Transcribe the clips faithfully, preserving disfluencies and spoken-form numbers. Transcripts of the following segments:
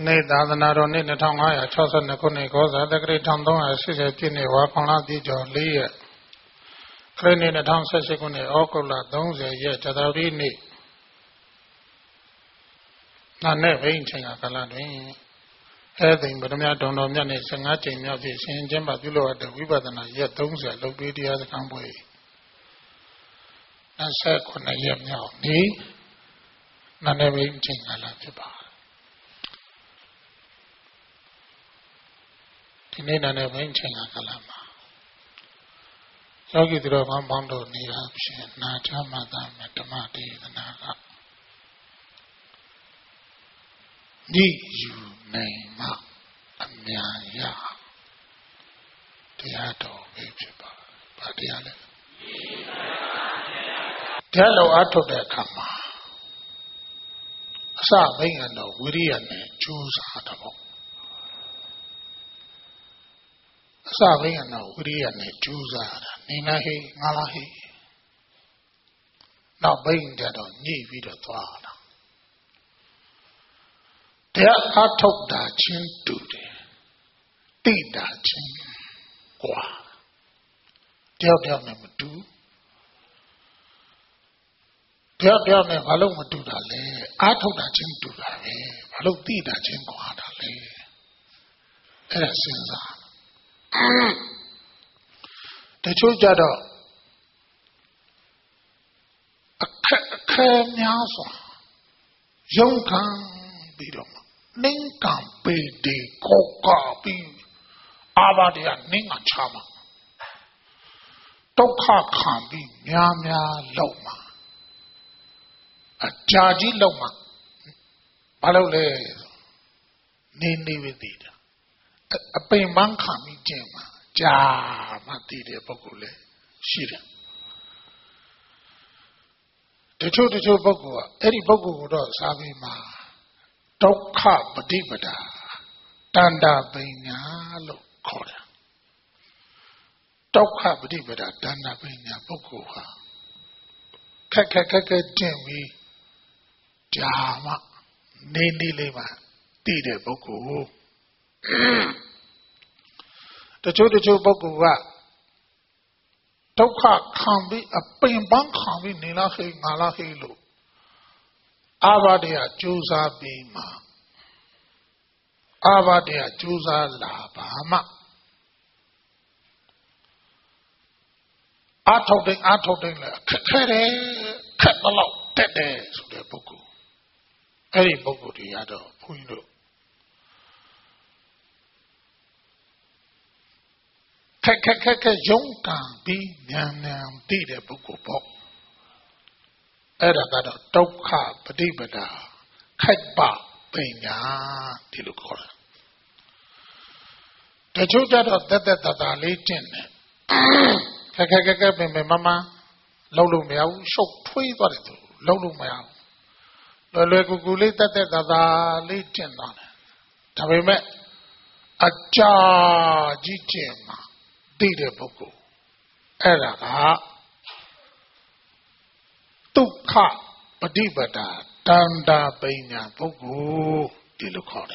Nay Dadana Nit Tanga, Chosa Nakuni Goza, the great Tandon, Sitini, Wakona Dijo, Lee, Crane the town Sashikuni, Okola, Donze, yet Jadarini. Not never ancient Akalani. Everything but I don't know many Sangachi, Yazi, Saint Jamba, below at the Vibadana, yet Donze, Lobidi as a Camboy. And said, when I hear now, me, not never ancient Alapiba. Tinina never ancient Akalama. Yogi Droga Mondo Nirapshin, Nata Madame Matamati, the Naga. Ni you name up a Maya Teato Vichiba, Padiale. Tello Ato de Kama Sa Bingano, Wiriane, choose Atabo. Saving no Wiriane, choose Ninahi, Malahi. Now being dead on ye video thought. There are top da chin duty. Tea da chin. Qua. Tell them never do. Tell them never alone do the lay. I told that chin do the lay. I look tea da chin qua da lay. It is the children a camyasa. Young can be them. Ning can be the coca be Abadia Ninga Chama. Toka can be Nyamya Loma. A Jaji Loma. Balole Nini with it. A payman can be Jema. Ja Matide Bokule. Shira. The two the two Bokua. Eddie Boku does Avima. Toka Badibada. Danda Benya Lo Koda. Toka Badibada. Danda Benya Bokuha. Kakaka Jimmy. Jama. Nini Lima. Tide Boku. The two the two Bokua. Toka can be a pimban can be Nilahi Malahilu. Abadia Juza Bima. Abadia Juza La Bahama. I told them, I told them, Kere, Katalo, Tede, so the Boku. Any Boku the other, Puino. Kaka Jonka be Nam Nam Dida Boku Pop. Edagada Toka Padibada Kaiba Pena Tilukora. The children of that that are legend. Kaka Bimbe Mama Lolu Meow, so three what it Lolu Meow. The Leguguli that are legend on it. Tabime a jar Jima. Dide Boku. Eraga Tuka Padibada Danda Benya Boku Dilukoda.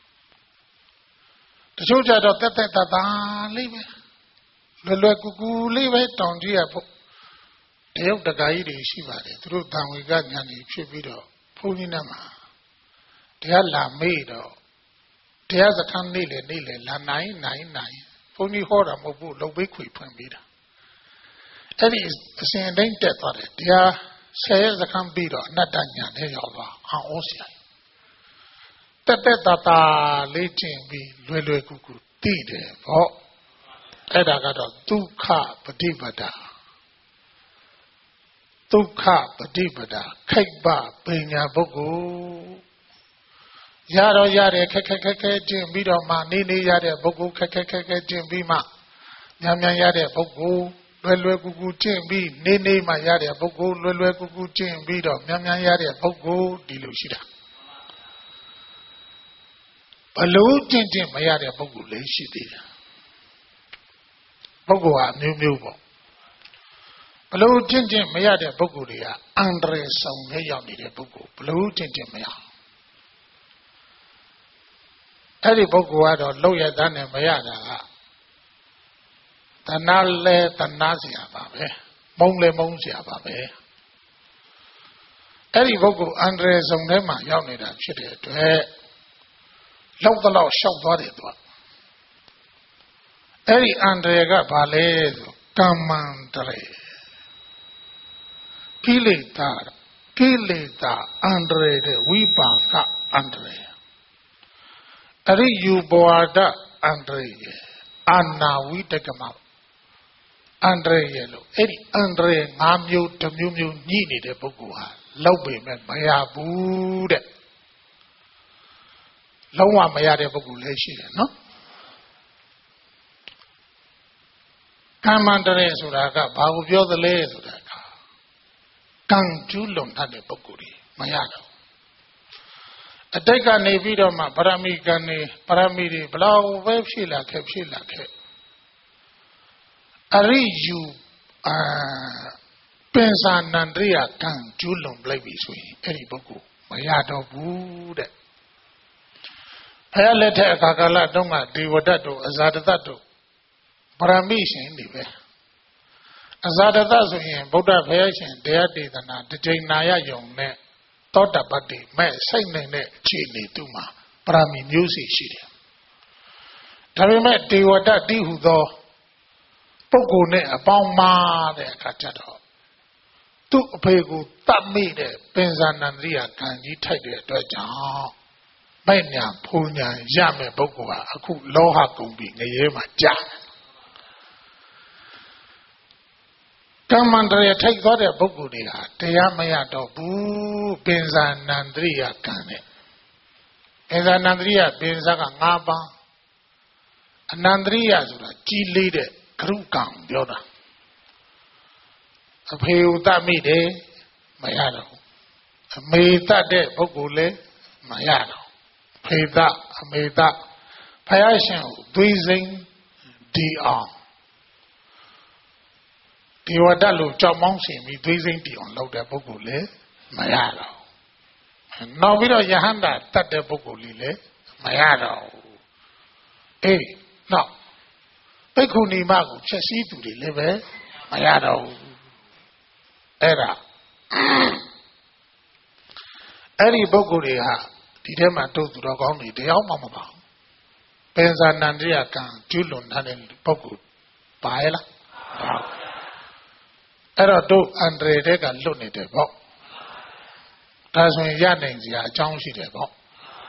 The soldier of that that leave it. The Lugu leave it on Gia. They have the guide Shiva through down we got Yanni Chibido, Puninama. They are la made. They are the candle, la nine nine nine. Only horror mobu low weekly pambida. Any is saying they death on it. They are says the cambida, not danya, they are osia. Tata legion be Lulu Kuku, Tide, oh, Edagada, Duka, Padibada. Duka, Padibada, Kaiba, Benya Bogu. Yaro Yare Keke Jim Bido Ma Nini Yare Bogu Keke Jim Bima Yamya Yare Bogu Lulu Gugu Jim B Nini Ma Yare Bogu Lulu Gugu Jim Bido Yamya Yare Bogu Dilushida Balu Jim Jim Mayare Bogu Leshidi Bogu a New Mubo Balu Jim Jim Mayare Bogu Ria Andre Song Yami Bogu Blue Jim Jim Maya အဲ့ဒီပုဂ္ဂိုလ်ကတော့လောက်ရတဲ့နဲ့မရတာကတဏှာလဲတဏှာเสียပါပဲမုံလဲမုံเสียပါပဲအဲ့ဒီပုဂ္ဂိုလ်အန္တရာယ်ဆုံးထဲမှာရောက်နေတာဖြစ်တဲ့အတွက်လောက်တော့ရှောက်သွားတယ်သူကအဲ့ဒီအန္တရာယ်ကဘာလဲဆိုကမ္မန္တရေကိလေသာကိလေသာအန္တရာယ်တဲ့ဝိပါကအန္တရာယ်အရိယူဘဝဒအန္တရာယ်အာနာဝိတကမအန္တရာယ်လို့အဲ့ဒီအန္တရာယ်၅မျိုးတစ်မျိုးမျိုးညှိနေတဲ့ပုဂ္ဂိုလ်ဟာလောက်ပေမဲ့မရဘူးတဲ့လုံးဝမရတဲ့ပုဂ္ဂိုလ်လည်းရှိတယ်နော်ကမ္မန္တရေဆိုတာကဘာကိုပြောသလဲဆိုတာကကံကျူးလွန်တဲ့ပုဂ္ဂိုလ်တွေမရတော့အတိတ်ကနေပြီးတော့မှပရမိကံနေပရမိတွေဘလောက်ပဲဖြည့်လာခဲ့ဖြည့်လာခဲ့အရိယူအာပင်စာနန္ဒရိယကံကျူးလွန်လိုက်ပြီဆိုရင်အဲ့ဒီပုဂ္ဂိုလ်မရတော့ဘူးတဲ့ဘုရားလက်ထက်အခါကာလတုန်းကဒေဝဒတ်တို့အဇာတတတို့ပရမိရှင်တွေပဲအဇာတတဆိုရင်ဗုဒ္ဓဘုရားရှင်တရားဒေသနာတစ်ကြိမ်နာရယုံနဲ့သောတပတ္တိမဲ့စိတ်နိုင်တဲ့အခြေအနေသူ့မှာပရမီမျိုးစီရှိတယ်ဒါပေမဲ့ဒေဝဒတ်တိဟုသောပုဂ္ဂိုလ်နဲ့အပေါင်းမာတဲ့အခါကျတော့သူ့အဖေကိုတတ်မိတဲ့ပင်ဇာနန္ဒရိယကံကြီးထိုက်တဲ့အတွက်ကြောင့်မဲ့ညာဖူညာရမဲ့ပုဂ္ဂိုလ်ဟာအခုလောဟကုန်ပြီငရဲမှာကြာကမ္မန္တရထိုက်သွားတဲ့ပုဂ္ဂိုလ်တွေဟာတရားမရတော့ဘူးပင်ဇာနန္ဒရိယကံနဲ့ပင်ဇာနန္ဒရိယပင်ဇာက၅ပါးအနန္ဒရိယဆိုတာကြီးလေးတဲ့ကရုကံပြောတာအဖေဥတမိတယ်မရတော့အမေတတ်တဲ့ပုဂ္ဂိုလ်လည်းမရတော့ဖေတအမေတဖယားရှင်ကိုသွေးစိမ်းဒီအောင်ဒီဝတ္တလို့ကြောက်မောင်းရှင်ပြီးသွေးစိမ်းဒီအောင်လုပ်တဲ့ပုဂ္ဂိုလ်လည်းမရတော့နောက်ပြီးတော့ယဟန္တာတတ်တဲ့ပုဂ္ဂိုလ်လေးလည်းမရတော့အေးနောက်ပိက္ခုနီမကိုဖြည့်ဆည်းသူတွေလည်းပဲမရတော့ဘူးအဲ့ဒါအဲ့ဒီပုဂ္ဂိုလ်တွေဟာဒီထဲမှာတို့သူတော်ကောင်းတွေတယောက်မှမပါဘူးပင်ဇာနန္ဒရိယကံကျူးလွန်တဲ့ပုဂ္ဂိုလ်ပါရဲ့လားပါအဲ့တော့တို့အန္တရာယ်တွေကလွတ်နေတယ်ပေါ့ဒါဆိုရင်ရနိုင်စရာအကြောင်းရှိတယ်ပေါ့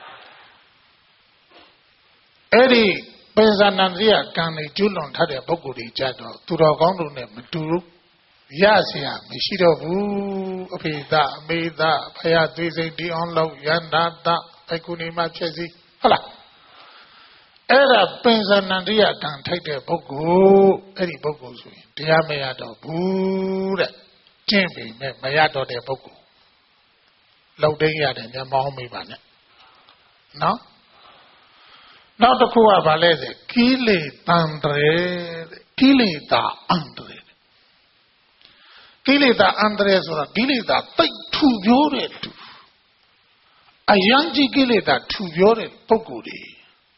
အဲ့ဒီပင်ဇာနန္ဒရိယကံတွေကျူးလွန်ထားတဲ့ပုဂ္ဂိုလ်တွေကြတော့သူတော်ကောင်းတို့နဲ့မတူဘူးရเสียမရှိတော့ဘူးအဖေသားအမေသားဖယားသွေးစိတ်ဒီအောင်လောက်ယန္တာတဘိက္ခုနီမဖြစ်စီဟုတ်လားအဲ့ဒါပင်ဇာနန္ဒရိယကံထိုက်တဲ့ပုဂ္ဂိုလ်အဲ့ဒီပုဂ္ဂိုလ်ဆိုရင်တရားမရတော့ဘူးတဲ့ကျင့်ပြီမဲ့မရတော့တဲ့ပုဂ္ဂိုလ်လောက်တိတ်ရတယ်မျက်မှောင်းမိပါနဲ့နော်နောက်တစ်ခုကဘာလဲဆိုကိလေသန္တရေကိလေသာအန္တရေကိလေသာအန္တရာယ်ဆိုတာကိလေသာတိတ်ထူပြောတဲ့သူအယံကြီးကိလေသာထူပြောတဲ့ပုဂ္ဂိုလ်တွေ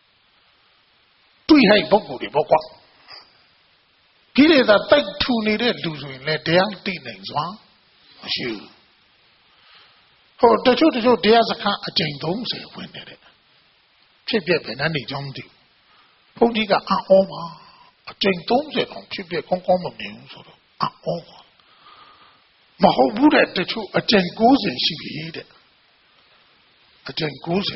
တွေ့ဟိုက်ပုဂ္ဂိုလ်တွေပေါ့ကွာကိလေသာတိတ်ထူနေတဲ့လူဆိုရင်လည်းတရားသိနိုင်စွာမရှိဘူးဟိုတချို့တချို့တရားစခန်းအကျင့်သုံးဆယ်ဝင်နေတဲ့ဖြစ်ပြပဲနဲ့နေကြောင်းသိဘုန်းကြီးကအံ့ဩပါအကျင့်သုံးဆယ်တောင်ဖြစ်ပြကောင်းကောင်းမမြင်ဘူးဆိုတော့အံ့ဩပါမဟုတ်ဘူးတဲ့တချို့အကျင့်၉၀ရှိပြီတဲ့အကျင့်၉၀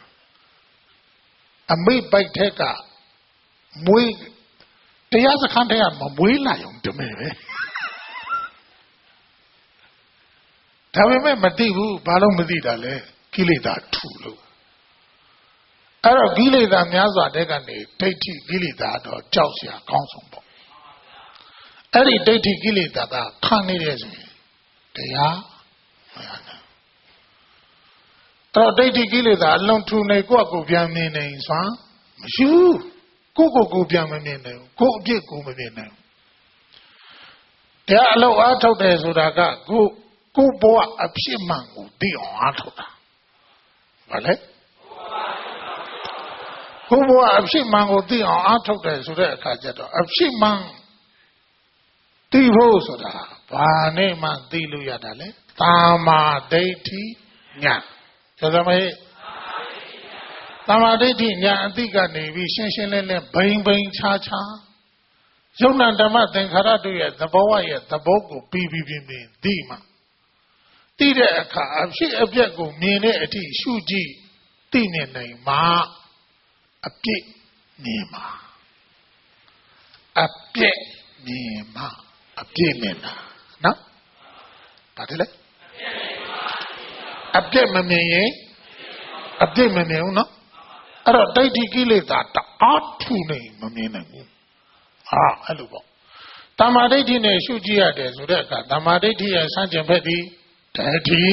တဲ့အမိတ်ပိုက်ထက်ကမွေးတရားစခန်းထဲကမမွေးလာရုံတမဲပဲဒါပေမဲ့မသိဘူးဘာလို့မသိတာလဲကိလေသာထူလို့အဲ့တော့ကိလေသာများစွာတဲ့ကနေဒိဋ္ဌိကိလေသာတော့ကြောက်စရာကောင်းဆုံးပေါ့အဲ့ဒီဒိဋ္ဌိကိလေသာကခံနေတဲ့ဆိုရင်တရားမရနိုင်တော့ဒိဋ္ဌိကိလေသာအလုံးထူနေကိုယ့်အကိုပြန်မြင်နေစွာမရှိဘူးကိုယ့်ကိုယ်ကိုပြန်မမြင်နိုင်ဘူးကိုယ့်အပြစ်ကိုမမြင်နိုင်ဘူးတရားအလုံးအားထုတ်တယ်ဆိုတာကကိုယ်ကိုယ်ဘဝအဖြစ်မှန်ကိုသိအောင်အားထုတ်တာဘာလဲကိုဘဝအဖြစ်မှန်ကိုသိအောင်အားထုတ်တယ်ဆိုတဲ့အခါကျတော့အဖြစ်မှန်သိဖို့ဆိုတာဘာနဲ့မှသိလို့ရတာလဲသာမာဒိဋ္ဌိညာဆိုတော့မေသာမာဒိဋ္ဌိညာအတိကနေပြီးရှင်းရှင်းလင်းလင်းဘိန်ဘိန်ခြားခြားယုံနာဓမ္မသင်္ခါရတို့ရဲ့သဘောဝရဲ့သဘောကိုပြီးပြီးပြင်းပြင်းသိမှသိတဲ့အခါအဖြစ်အပျက်ကိုမြင်တဲ့အထိရှုကြည့်သိနေနိုင်မှာအပြစ်မြင်မှာအပြစ်မြင်မှာအပြစ်မြင်တာနော်ဘာတယ်လဲအပြစ်မမြင်ရင်အပြစ်မမြင်ဘူးနော်အဲ့တော့ဒိဋ္ဌိကိလေသာတအားထူနေမမြင်နိုင်ဘူးဟာအဲ့လိုပေါ့တမာဒိဋ္ဌိနဲ့ရှုကြည့်ရတယ်ဆိုတဲ့အခါတမာဒိဋ္ဌိရဲ့စံကျင်ဘက်ဒီဒိဋ္ဌိ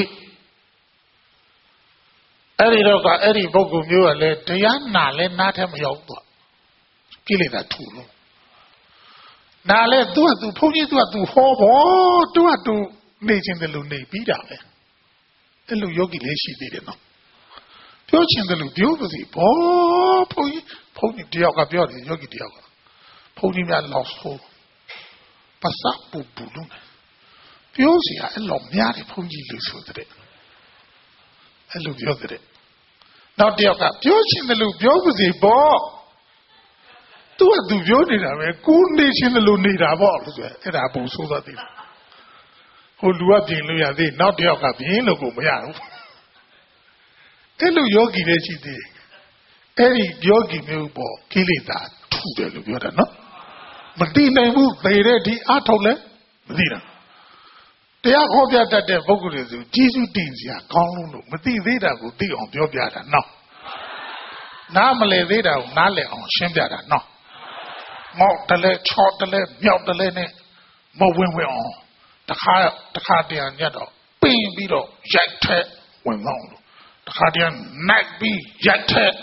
အဲ့ဒီတော့ကအဲ့ဒီပုဂ္ဂိုလ်မျိုးကလည်းတရားနာလဲနားထဲမရောက်တော့ကိလေသာထူလို့နာလဲသူကသူဘုန်းကြီးသူကသူဟောဖို့သူကသူနေချင်းတယ်လို့နေပြီးတာပဲအဲ့လိုယောဂီလေးရှိသေးတယ်နော်ပြောချင်တယ်လို့ပြောပါစီဘောဘုန်းကြီးဘုန်းကြီးတယောက်ကပြောတယ်ယောဂီတယောက်ကဘုန်းကြီးများလောက်ဆိုပါစပူပူလို့ပြောစီအဲ့လိုများတယ်ဘုန်းကြီးလို့ဆိုတဲ့အဲ့လိုပြောတဲ့နောက်တယောက်ကပြောချင်တယ်လို့ပြောပါစီဘောသူကသူပြောနေတာပဲကိုနေချင်းတယ်လို့နေတာပေါ့လို့ဆိုအဲ့ဒါပုံဆိုးသွားသေးတယ်ဟိုလူကပြင်လို့ရသေးနောက်တယောက်ကပြင်လို့ကိုမရဘူးအဲ့လိုယောဂီလည်းရှိသေးတယ်အဲ့ဒီယောဂီမျိုးပေါ့ကိလေသာထူတယ်လို့ပြောတာနော်မသိနိုင်ဘူးသေတဲ့ဒီအထောက်လဲမသိတာတရားဟောပြတတ်တဲ့ပုဂ္ဂိုလ်တွေဆိုကျေးဇူးတင်စရာကောင်းလို့မသိသေးတာကိုသိအောင်ပြောပြတာနော်နားမလည်သေးတာကိုနားလည်အောင်ရှင်းပြတာနော်မောက်တလဲချော့တလဲမြောက်တလဲနဲ့မဝင်ဝင်အောင်တခါတခါတည်းညက်တော့ပင်းပြီးတော့ရိုက်ထက်ဝင်အောင်လို့တခါတည်းနိုင်ပြီးရိုက်ထက်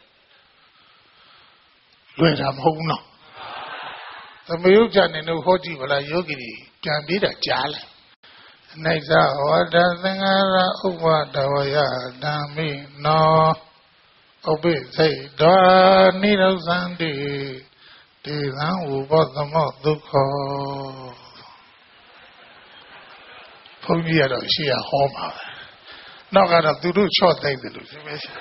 လွယ်တာမဟုတ်ဘူးနော်သမယုတ်ကြနေလို့ဟောကြည့်ဗလားယောဂီတွေပြန်ပြီးတာကြားလဲနိုင်သာဟောတသင်္ဃာရဥပဒဝယဓမ္မိနောဥပိစိတ်တော်နိရောဇန္တိတေသံဝဘောသမဒုက္ခဘုန်းကြီးကတော့ရှေ့ကဟောမှာပဲနောက်ကတော့သူတို့ချော့သိမ့်တယ်လို့ရှင်ပဲရှိ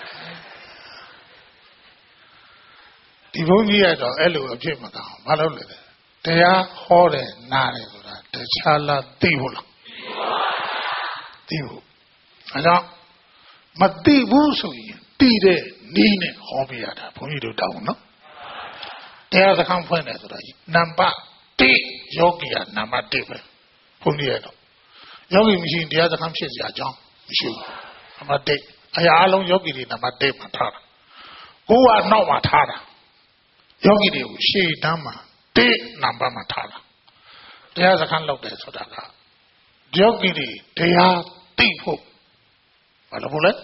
ဒီဘုန်းကြီးကတော့အဲ့လိုအဖြစ်မကောင်းဘာလို့လဲတရားဟောတယ်နားတယ်ဆိုတာတခြားလားသိဖို့လားသိဖို့အဲကြောင့်မသိဘူးဆိုရင်သိတဲ့နည်းနဲ့ဟောပြရတာဘုန်းကြီးတို့တောင်းနော်တရားစခန်းဖွင့်တယ်ဆိုတာနံပါတ်一ယောဂီကနံပါတ်一ပဲဘုန်းကြီးရတော့ယောဂီမရှိရင်တရားစခန်းဖြစ်စရာအကြောင်းမရှိဘူးနံပါတ်一အရာအလုံးယောဂီတွေနံပါတ်一မှာထားတာကိုယ်ကနောက်မှာထားတာယောဂီတွေကိုရှေ့တန်းမှာ一နံပါတ်မှာထားတာတရားစခန်းလုပ်တယ်ဆိုတာကယောဂီတွေတရားသိဖို့ဘာလို့လဲ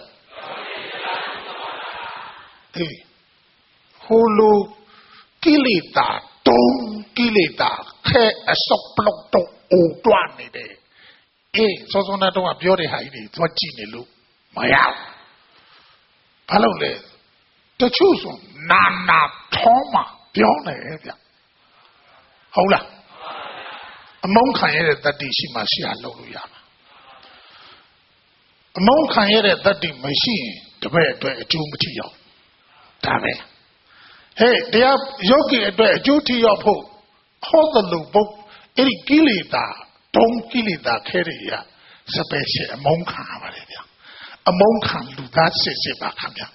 အေးဟိုလိုကိလေသာတုံးကိလေသာခဲအစောပလောက်တော့အိုတွားနေတယ်အေးစောစောနာတော့ပြောတဲ့ဟာကြီးတွေသွားကြည့်နေလို့မရဘူးဘာလို့လဲတချို့ဆိုနာနာထောင်းမှာပြောနေဗျဟုတ်လားအမုန်းခံရတဲ့တတ္တိရှိမှရှိရလုပ်လို့ရမှာအမုန်းခံရတဲ့တတ္တိမရှိရင်တပည့်အတွက်အကျိုးမထိရောက်ဒါပဲဟဲ့တရားယောဂီအတွက်အကျိုးထိရောက်ဖို့ဟောတယ်လို့ပုတ်အဲ့ဒီကိလေသာတုံးကိလေသာခဲတွေရစပယ်ရှယ်အမုန်းခံရပါတယ်ဗျအမုန်းခံလူသားစစ်စစ်ပါခင်ဗျ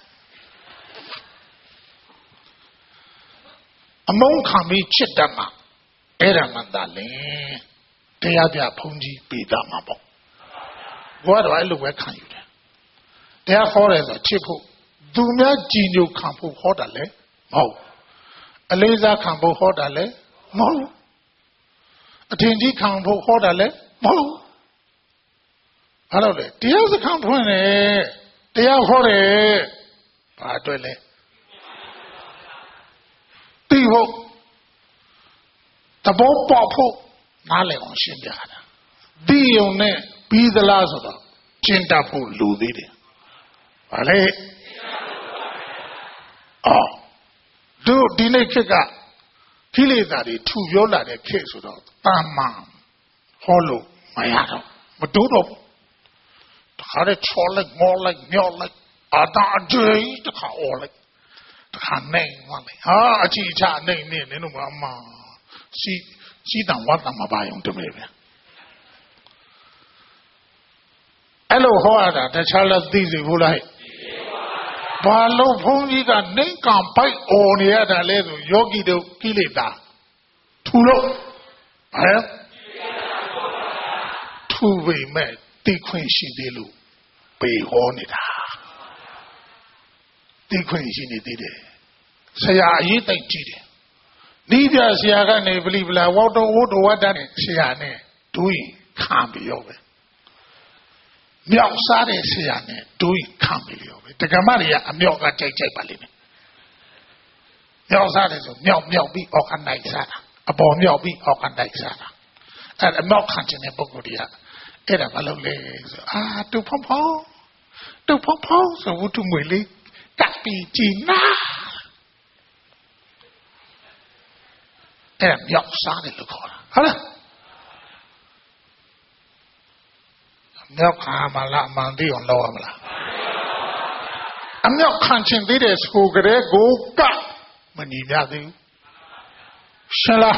အမုန်းခံပြီးချစ်တတ်မှာအဲ့ဒါမှသာလေတရားပြဘုန်းကြီးပေတာမှာပေါ့ဘုရားတော်အဲ့လိုပဲခံယူတယ်တရားဟောတယ်ဆိုချစ်ဖို့သူများကြည်ညိုခံဖို့ဟောတာလေမဟုတ်အလေးစားခံဖို့ဟောတာလေမဟုတ်အထင်ကြီးခံဖို့ဟောတာလေမဟုတ်အဲ့လိုလေတရားစခန်းဖွင့်တယ်တရားဟောတယ်ဘာအတွက်လဲသိဖို့တဘောပေါက်ဖို့နားလည်အောင်ရှင်းပြတာဒီယုံနဲ့ပြီးသလားဆိုတော့ရှင်းတတ်ဖို့လူသေးတယ်ဗါလေအော်တို့ဒီနေ့ခေတ်ကကိလေသာတွေထူပြောလာတဲ့ခေတ်ဆိုတော့တာမန်ဟောလို့မရတော့မတိုးတော့တခါတည်းချော်လိုက်မော်လိုက်မြောက်လိုက်အာတာအကျိတခါអော်လိုက်တခါနိုင်သွားလိုက်ဟာအချီချနိုင်နေနင်တို့ကအမစီစီတန်ဝတ်တမပါယုံတမဲဗျအဲ့လိုဟောရတာတခြားလည်းသိစီဘူးလားဘာလို့ဘုန်းကြီးကနေကံပိုက်អော်နေရတာလဲဆိုယောဂီတို့ကိလေသာထူလို့ဟဲ့ထူပေမဲ့သိခွင့်ရှိသေးလို့ပေဟောနေတာသိခွင့်ရှိနေသေးတယ်ဆရာအရေးတိုက်ကြည့်တယ်နိပြဆရာကနေပလိပလာဝတ်တော်ဝတ်တော်ဝတ်တဲ့ဆရာနဲ့ဒူးရင်ခံပြီးရောပဲမြောက်စားတဲ့ဆရာနဲ့ဒူးရင်ခံပြီးရောပဲတက္ကမတွေကအမြောက်ကကြိုက်ကြိုက်ပါလိမ့်မယ်မြောက်စားတယ်ဆိုမြောက်မြောက်ပြီးအောက်ကနိုင်စားတာအပေါ်မြောက်ပြီးအောက်ကနိုင်စားတာအဲ့အမြောက်ခံခြင်းတဲ့ပုဂ္ဂိုလ်တွေကအဲ့ဒါမလုပ်လေဆိုအာတူဖုံဖုံတူဖုံဖုံဆိုဝတ္ထုငွေလေးကပ်ပြီးကြည်နာအဲ့မြောက်စားတယ်လို့ခေါ်တာဟုတ်လားမြောက်ခံမလားအမှန်သိအောင်လုပ်ရမလားအမြောက်ခံခြင်းသေးတဲ့ဆိုကြတဲ့ကိုကမညီကြသေးဘူးရှင်လား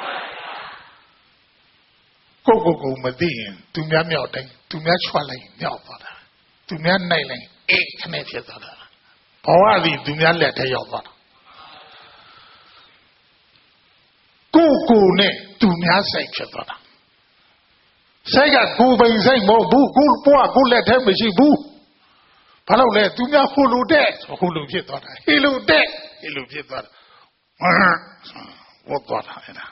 ကိုကိုကိုမသိရင်သူများမြောက်တိုင်းသူများချွတ်လိုက်မြောက်သွားတာသူများနိုင်လိုက်အေးခနဲ့ဖြစ်သွားတာဘဝသည်သူများလက်ထဲရောက်သွားတာကိုကိုနဲ့သူများဆိုင်ဖြစ်သွားတာဆိုင်ကကိုပိန်ဆိုင်မဟုတ်ဘူးကိုဘဝကိုလက်ထဲမရှိဘူးဘာလို့လဲသူများဟိုလိုတဲ့ဟိုလိုဖြစ်သွားတာဟီလိုတဲ့ဟီလိုဖြစ်သွားတာဝတ်သွားတာအဲ့ဒါ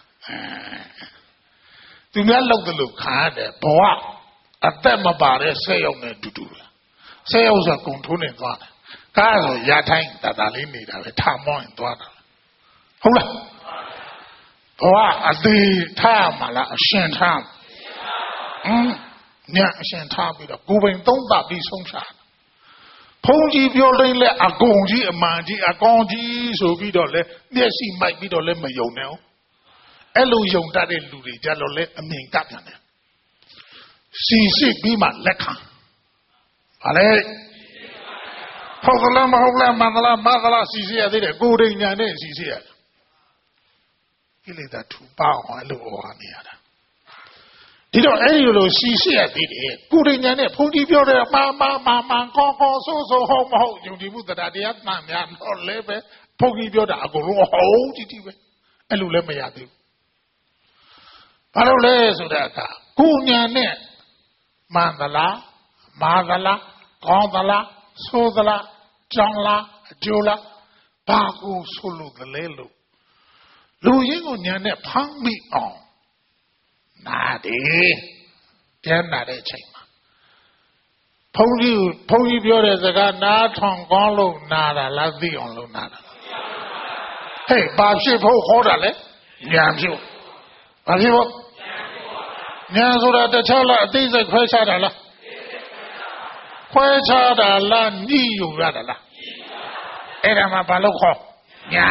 သူများလောက်တယ်လို့ခါရတယ်ဘဝအသက်မပါတဲ့ဆက်ရောက်နေတူတူပဲဆက်ရောက်ဆိုကုံထိုးနေသွားတယ်ကားဆိုရထိုင်းတတလေးနေတာပဲထမောင်းရင်သွားတာဟုတ်လားဘဝအသေးထားမှာလားအရှင်ထားဟမ်ညအရှင်ထားပြီးတော့ကိုယ်ပိုင်သုံးသပ်ပြီးဆုံးဖြတ်ဘုန်းကြီးပြောလိုက်လဲအကုန်ကြီးအမှန်ကြီးအကောင်ကြီးဆိုပြီးတော့လဲမျက်စိမိုက်ပြီးတော့လဲမယုံနဲ့အဲ့လိုယုံတတ်တဲ့လူတွေကြတော့လဲအမြင်ကပ်ပြန်တယ်စီစစ်ပြီးမှလက်ခံဗါလေဟုတ်ကလားမဟုတ်လားမန္တလားမန္တလားစီစစ်ရသေးတယ်ကိုယ်တိုင်ညာနဲ့စီစစ်ရကိလေသာထူပါအောင်အဲ့လိုဟောနေရတာဒီတော့အဲ့ဒီလိုစီစစ်ရသေးတယ်ကိုယ်တိုင်ညာနဲ့ဘုန်းကြီးပြောတယ်မာမာမာမာကောကောဆိုးဆိုးဟုတ်မဟုတ်ယုံကြည်မှုတရားတရားမှန်များတော့လဲပဲဘုန်းကြီးပြောတာအကုန်လုံးဟုတ်ကြည့်ကြည့်ပဲအဲ့လိုလည်းမရသေးဘူးဘာလို့လဲဆိုတဲ့အခါကိုညာနဲ့မှန်သလားမာသလားကောင်းသလားဆိုးသလားကြောင်းလားအကျိုးလားဘာကိုဆိုလို့သလဲလို့လူရင်းကိုညာနဲ့ဖမ်းမိအောင်နာတယ်ပြန်နာတဲ့အချိန်မှာဘုန်းကြီးဘုန်းကြီးပြောတဲ့စကားနားထောင်ကောင်းလို့နာတာလားသိအောင်လို့နာတာဟဲ့ဘာဖြစ်ဖို့ခေါ်တာလဲညာဖြစ်ဘာဖြစ်ဖို့ညာဆိုတာတခြားလားအသိစိတ်ခွဲခြားတာလားခွဲခြားတာလားညှိယူရတာလားအဲ့ဒါမှဘာလို့ခေါ်ညာ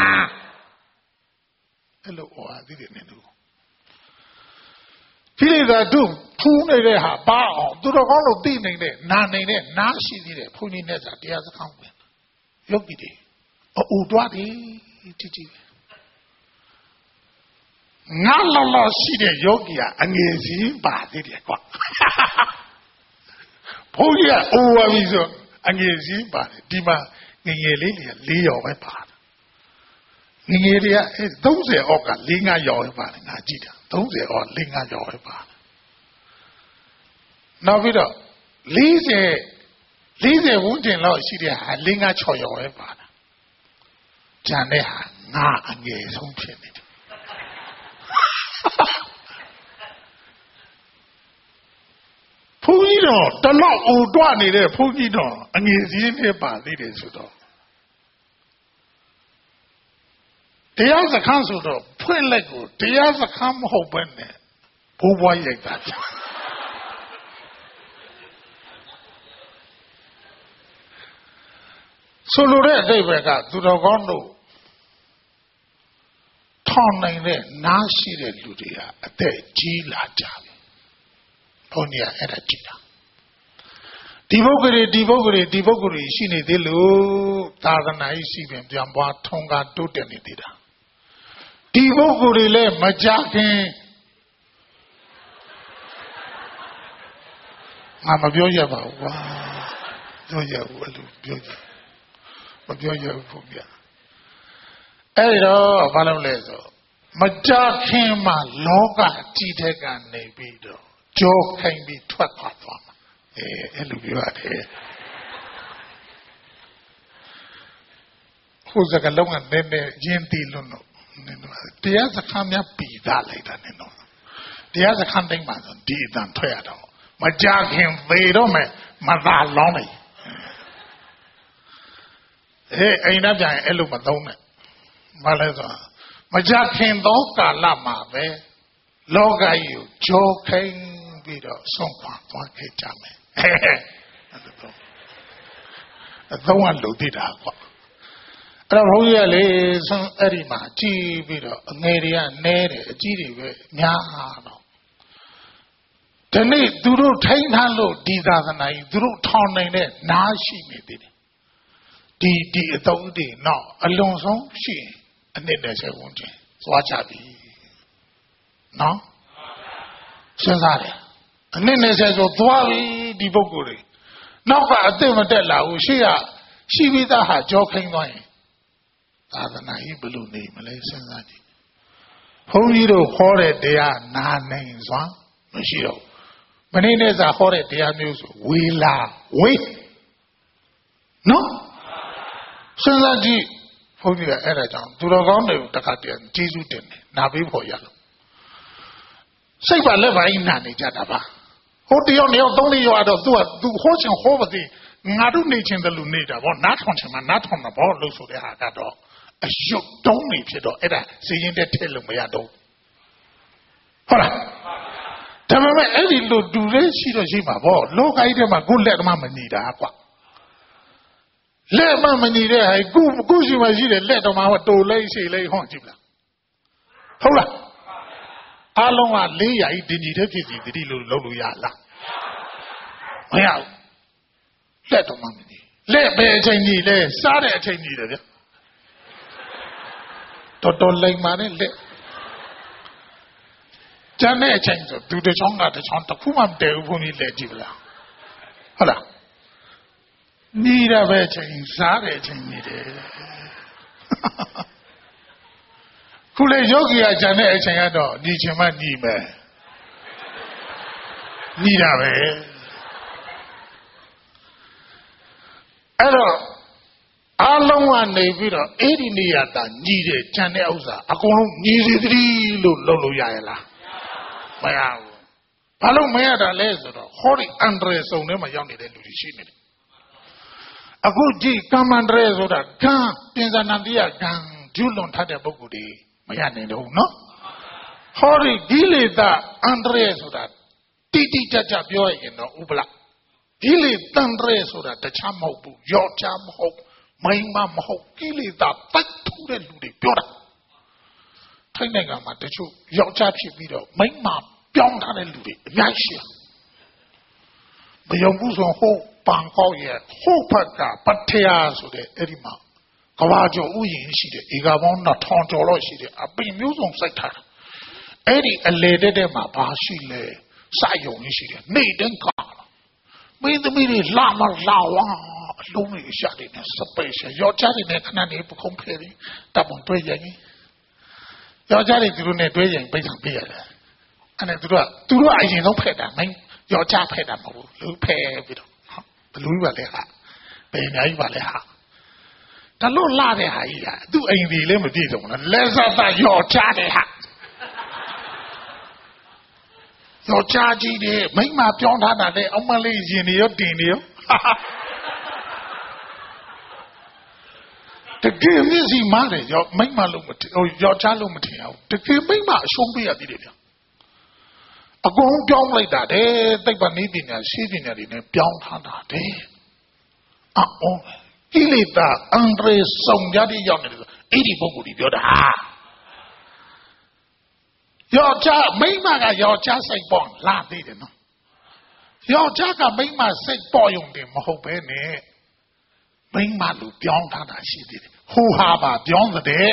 အဲ့လိုဟောသိတယ်နဲ့သူကိလေသာတို့ဖူးနေတဲ့ဟာပါအောင်သူတော်ကောင်းလို့သိနေတဲ့နာနေတဲ့နားရှိသေးတယ်ဘုန်းကြီးနဲ့ဆိုတရားစခန်းဝင်ယောဂီတွေအိုတွားတယ်ကြည့်ကြည့်ငါလောလောရှိတဲ့ယောဂီကအငယ်စီးပါသေးတယ်ကွာဘုန်းကြီးကအိုပါပြီဆိုအငယ်စီးပါတယ်ဒီမှာငငယ်လေးတွေက၄ရောပဲပါတယ်ငငယ်တွေကအဲသုံးဆယ်အောက်က၄၅ရောပဲပါတယ်ငါကြည့်တာသုံးဆယ်အောက်၄၅ရောပဲပါတယ်နောက်ပြီးတော့၄၀ ၄၀ဝန်းကျင်လောက်ရှိတဲ့ဟာ၄၅၆ရောပဲပါတယ်ဂျန်တဲ့ဟာငါအငယ်ဆုံးဖြစ်နေတယ်ဘုန်းကြီးတော်တလောက်အိုတွနေတဲ့ဘုန်းကြီးတော်အငယ်စည်းနဲ့ပါသေးတယ်ဆိုတော့တရားစခန်းဆိုတော့ဖွင့်လိုက်ကိုတရားစခန်းမဟုတ်ဘဲနဲ့ဘိုးဘွားရိုက်တာဆိုလိုတဲ့အဓိပ္ပာယ်ကသူတော်ကောင်းတို့ထောင်နိုင်တဲ့နားရှိတဲ့လူတွေကအသက်ကြီးလာကြပြီဘုန်းကြီးကအဲ့ဒါကြည့်တာဒီပုဂ္ဂိုလ်ဒီပုဂ္ဂိုလ်ဒီပုဂ္ဂိုလ်ရှိနေသေးလို့သာသနာ့ရှိပင်ပြန်ပွားထုံကားတိုးတက်နေသေးတာဒီပုဂ္ဂိုလ်တွေလည်းမကြခင်ငါမပြောရပါဘူးကွာပြောရဘူးအဲ့လိုပြောရမပြောရဘူးဘုရားအဲ့တော့ဘာလို့လဲဆိုမကြခင်မှာလောကကြီးတဲ့ကနေပြီးတော့ကြောခိုင်းပြီးထွက်ခွာသွားမှာအဲအဲ့လိုပြောရတယ်ဟိုစကလုံးကနည်းနည်းရင်းတည်လို့နော်တရားစခန်းများပြီးသားလိုက်တာနဲ့နော်တရားစခန်းတိုင်းမှာဆိုဒီအတန်ထွက်ရတော့မကြခင်သေတော့မယ်မသာလောင်းနေဟဲ့အိမ်သားပြန်အဲ့လိုမသုံးနဲ့ဘာလဲဆိုမကြခင်သောကာလမှာပဲလောကကြီးကိုကြောခိုင်းပြီးတော့ဆုံးခွာသွားခဲ့ကြမယ်အဲ့ဒါတော့အသုံးကလုံသိတာကွာအဲ့တော့ဘုန်းကြီးကလေဆုံးအဲ့ဒီမှာကြည်ပြီးတော့အငယ်တွေကနဲတယ်အကြီးတွေပဲများတော့ဒီနေ့သူတို့ထိန်းထားလို့ဒီသာသနာကြီးသူတို့ထောင်နိုင်တဲ့နားရှိနေသေးတယ်ဒီဒီအသုံးတွေတော့အလွန်ဆုံးရှိရင်အနှစ်နဲ့ဆယ်ဝန်းကျင်သွားကြပြီနော်စဉ်းစားတယ်အနှစ်နဲ့ဆယ်ဆိုသွားပြီဒီပုဂ္ဂိုလ်တွေနောက်ကအသိမတက်လာဘူးရှေ့ကရှိပြီးသားဟာကြောခိုင်းသွားရင်သာသနာကြီးဘယ်လိုနေမလဲစဉ်းစားကြည့်ဘုန်းကြီးတို့ခေါ်တဲ့တရားနာနိုင်စွာမရှိတော့မနေ့နဲ့စာခေါ်တဲ့တရားမျိုးဆိုဝေလာဝေးနော်စဉ်းစားကြည့်ဘုန်းကြီးကအဲ့ဒါကြောင့်သူတော်ကောင်းတွေကိုတခါတည်းကျေးဇူးတင်တယ်နာပေးဖို့ရလို့စိတ်ပါလက်ပါကြီးနာနေကြတာပါဟိုတယောက်တယောက်သုံးလေးရွာတော့သူကသူဟောချင်ဟောပါသေးငါတို့နေချင်းတယ်လို့နေတာဗောနားထောင်ချင်မှနားထောင်မှာဗောလို့ဆိုတဲ့ဟာကတော့အယုတ်တုံးနေဖြစ်တော့အဲ့ဒါစီရင်တဲ့ထည့်လို့မရတော့ဟုတ်လားဒါပေမဲ့အဲ့ဒီလိုတူလေးရှိတော့ရှိမှာဗောလောကကြီးထဲမှာကိုယ်လက်မှမနေတာကွာလက်မှမနေတဲ့ဟာကိုကိုရှိမှရှိတယ်လက်တော့မှတိုးလိုက်ရှိလိုက်ဟောကြည့်လားဟုတ်လားအားလုံးကလေးရာကြီးတင်ကြီးတဲ့ဖြစ်စီတတိလို့လုပ်လို့ရလားမရဘူးလက်တော့မှမနေလက်ပဲအချိန်ကြီးလဲစားတဲ့အချိန်ကြီးတယ်ဗျတော်တော်လိမ်မာနဲ့လက်ကျန်တဲ့အချိန်ဆိုသူတစ်ချောင်းကတစ်ချောင်းတစ်ခုမှမတည့်ဘူးဘုန်းကြီးလက်ကြည့်ပလားဟုတ်လားနီးရပဲအချိန်စားတဲ့အချိန်နေတယ်ခုလေယောဂီကကျန်တဲ့အချိန်ကတော့ဒီချိန်မှညီမယ်ညီတာပဲအဲ့တော့အားလုံးကနေပြီးတော့အဲ့ဒီနေရာတာညီတယ်ကျန်တဲ့ဥစ္စာအကုန်လုံးညီစီသတိလို့လုပ်လို့ရရလားမရဘူးဘာလို့မရတာလဲဆိုတော့ဟောဒီအန္တရာယ်စုံထဲမှာရောက်နေတဲ့လူတွေရှိနေတယ်အခုကြည့်ကမ္မန္တရဆိုတာကံပြင်ဇာနန္တိယကံကျူးလွန်ထားတဲ့ပုဂ္ဂိုလ်တွေမရနိုင်တော့ဘူးနော်ဟောဒီကိလေသာအန္တရာယ်ဆိုတာတိတိကျကျပြောရရင်တော့ဥပလာကိလေသာအန္တရာယ်ဆိုတာတခြားမဟုတ်ဘူးယောက်ျားမဟုတ်မိန်းမမဟုတ်ကိလေသာတိုက်ထုတဲ့လူတွေပြောတာထိုင်းနိုင်ငံမှာတချို့ယောက်ျားဖြစ်ပြီးတော့မိန်းမပြောင်းထားတဲ့လူတွေအများကြီးရှိတယ်မယုံဘူးဆိုဟိုပန်ကောက်ရဲ့ဟိုဘက်ကပတ္ထရာဆိုတဲ့အဲ့ဒီမှာကဘာကျော်ဥယျာဉ်ရှိတယ်ဧကပေါင်းနှစ်ထောင်ကျော်တော့ရှိတယ်အပင်မျိုးစုံစိုက်ထားတာအဲ့ဒီအလေတက်တဲ့မှာဘာရှိလဲစာယုံရှိတယ်နေတင်ကမင်းသမီးတွေလာမလာဝါအလုံးကြီးရှာတယ်စပယ်ရှာယောက်ျားတွေနဲ့ခဏနေပခုံးဖဲတယ်တပ်ပုံတွေ့ရင်ယောက်ျားတွေသူတို့နဲ့တွေ့ရင်ပိတ်ဆောင်ပြရတယ်အဲ့ဒါသူတို့ကသူတို့အရင်ဆုံးဖက်တာမင်းယောက်ျားဖက်တာမဟုတ်ဘူးလူဖက်ပြီးတော့ဘလူးပါလေဟာဘယ်အများကြီးပါလဲဟာဒါလို့လာတဲ့ဟာကြီးဟာသူ့အိမ်ဒီလည်းမပြည့်စုံဘူးလက်စသယောက်ျားတယ်ဟာယောက်ျားကြီးတွေမိန်းမပြောင်းထားတာလေအမလေးရင်နေရောတင်နေရောတကယ်မျက်စိမားတယ်ယောမိန်းမလို့မထင်ဟိုယောက်ျားလို့မထင်အောင်တကယ်မိန်းမအရှုံးပေးရသေးတယ်ဗျအကုန်ပြောင်းလိုက်တာတဲ့သိပ္ပံနည်းပညာရှိပညာတွေနဲ့ပြောင်းထားတာတဲ့အော်ကိလေသာအန္တရာယ်ဆောင်ကြတဲ့ရောက်နေတယ်ဆိုအဲ့ဒီပုဂ္ဂိုလ်ကြီးပြောတာယောက်ျားမိန်းမကယောက်ျားစိတ်ပေါ်လာသေးတယ်နော်ယောက်ျားကမိန်းမစိတ်ပေါ်ရုံတင်မဟုတ်ပဲနဲ့မိန်းမလူပြောင်းထားတာရှိသေးတယ်ဟိုဟာပါပြောင်းတဲ့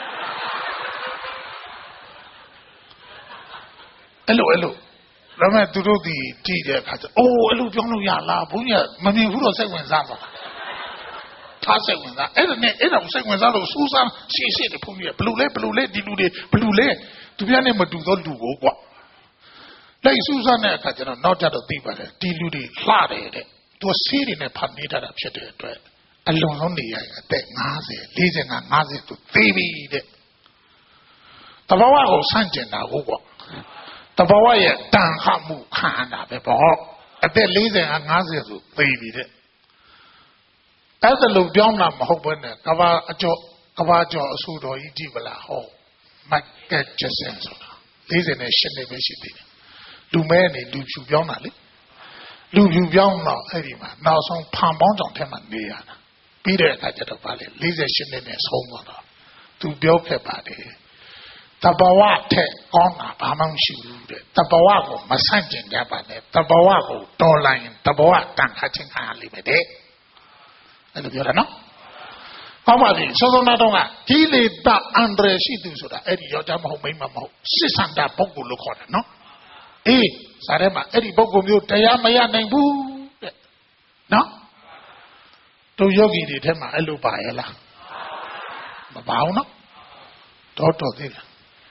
အဲ့လိုအဲ့လိုဒါမဲ့သူတို့ဒီကြည့်တဲ့အခါကျအိုးအဲ့လိုပြောင်းလို့ရလားဘုန်းကြီးမမြင်ဘူးတော့စိတ်ဝင်စားပါထားစိတ်ဝင်စားအဲ့ဒါနဲ့အဲ့ဒါကိုစိတ်ဝင်စားလို့စူးစမ်းရှေ့ရှေ့တဖုန်းကြီးဘလူလဲဘလူလဲဒီလူတွေဘလူလဲသူပြနဲ့မတူတော့လူကိုကွာလိုက်စူးစမ်းတဲ့အခါကျတော့နောက်ကြတော့သိပါတယ်ဒီလူတွေလှတယ်တဲ့သူဆေးတွေနဲ့ဖတ်နေတာဖြစ်တဲ့အတွက်အလွန်ဆုံးနေရအသက်၅၀ ၄၅ ၅၀သူသိပြီတဲ့တဘာဝကိုစန့်ကျင်တာကိုကွာတဘာဝရဲ့တန်ခတ်မှုခံတာပဲပေါ့အသက်၄၅ ၅၀ဆိုသိပြီတဲ့အဲ့ဒါလို့ပြောင်းတာမဟုတ်ဘဲနဲ့ကဘာအကျော်ကဘာကျော်အဆူတော်ကြီးကြည့်ပလားဟောမက်ကက်ဂျက်ဆန်ဆိုတာ၄၈နှစ်ပဲရှိသေးတယ်လူမဲနေလူဖြူပြောင်းတာလေလူဖြူပြောင်းတော့အဲ့ဒီမှာနောက်ဆုံးဖန်ပေါင်းကြောင်ထဲမှာနေရတာပြီးတဲ့အခါကျတော့ဗာလေ၄၈နှစ်နဲ့ဆုံးသွားတော့သူပြောခဲ့ပါတယ်တဘာဝထက်ကောင်းတာဘာမှမရှိဘူးတဲ့တဘာဝကိုမဆန့်ကျင်ကြပါနဲ့တဘာဝကိုတော်လိုက်ရင်တဘာဝတန်ခါချင်းခံရလိမ့်မယ်တဲ့အဲ့လိုပြောတာနော်ဟောပါပြီစောစောနာတော့ကကိလေသာအန္တရာယ်ရှိသူဆိုတာအဲ့ဒီယောက်ျားမဟုတ်မိန်းမမဟုတ်စစ်ဆန္ဒပုဂ္ဂိုလ်လို့ခေါ်တယ်နော်အေးဇာထဲမှာအဲ့ဒီပုဂ္ဂိုလ်မျိုးတရားမရနိုင်ဘူးတဲ့နော်တို့ယောဂီတွေထဲမှာအဲ့လိုပါရဲ့လားမပါဘူးနော်တော့တော်သေးလား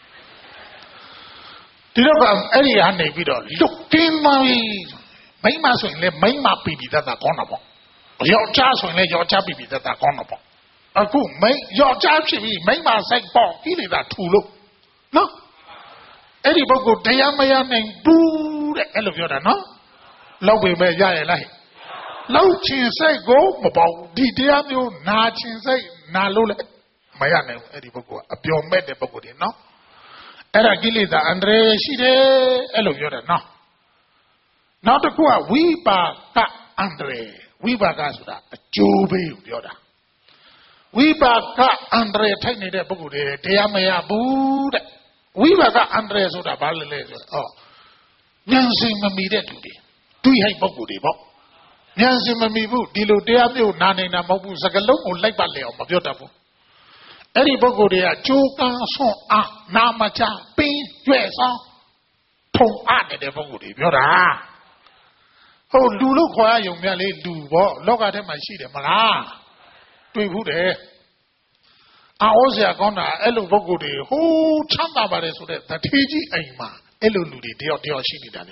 ဒီတော့ကအဲ့ဒီကနေပြီးတော့လွတ်ကင်းသွားပြီမိန်းမဆိုရင်လည်းမိန်းမပြပြတတ်တာကောင်းတာပေါ့ယောက်ျားဆိုရင်လည်းယောက်ျားပြပြတတ်တာကောင်းတာပေါ့အခုမိန်းယောက်ျားဖြစ်ပြီးမိန်းမစိတ်ပေါ့ကိလေသာထူလို့နော်အဲ့ဒီပုဂ္ဂိုလ်တရားမရနိုင်ဘူးတဲ့အဲ့လိုပြောတာနော်လောက်ပေမဲ့ရရလားလောက်ချင်စိတ်ကိုမပေါ့ဒီတရားမျိုးနာချင်စိတ်နာလို့လည်းမရနိုင်ဘူးအဲ့ဒီပုဂ္ဂိုလ်ကအပျော်မဲ့တဲ့ပုဂ္ဂိုလ်တွေနော်အဲ့ဒါကိလေသာအန္တရာယ်ရှိတယ်အဲ့လိုပြောတာနော်နောက်တစ်ခုကဝိပါကအန္တရာယ်ဝိပါကဆိုတာအကျိုးပေးကိုပြောတာဝိပါကအန္တရာယ်ထိုက်နေတဲ့ပုဂ္ဂိုလ်တွေတရားမရဘူးတဲ့ဝိပါကအန္တရာယ်ဆိုတာဘာလဲလဲဆိုတော့ဉာဏ်စင်မမီတဲ့လူတွေတွေးဟိုက်ပုဂ္ဂိုလ်တွေပေါ့ဉာဏ်စင်မမီဘူးဒီလိုတရားမျိုးနာနေတာမဟုတ်ဘူးစကလုံးကိုလိုက်ပါလေအောင်မပြောတတ်ဘူးအဲ့ဒီပုဂ္ဂိုလ်တွေကကြိုးကန်းဆွန့်အားနာမချပင်းကျွဲ့ဆောင်ထုံအားနေတဲ့ပုဂ္ဂိုလ်တွေပြောတာဟုတ်လူလို့ခေါ်ရယုံမြတ်လေးလူပေါ့လောကထဲမှာရှိတယ်မလားတွေ့ဘူးတယ်အော်စရာကောင်းတာအဲ့လိုပုဂ္ဂိုလ်တွေဟိုးချမ်းသာပါတယ်ဆိုတဲ့တထေးကြီးအိမ်မှာအဲ့လိုလူတွေတယောက်တယောက်ရှိနေတာဗျ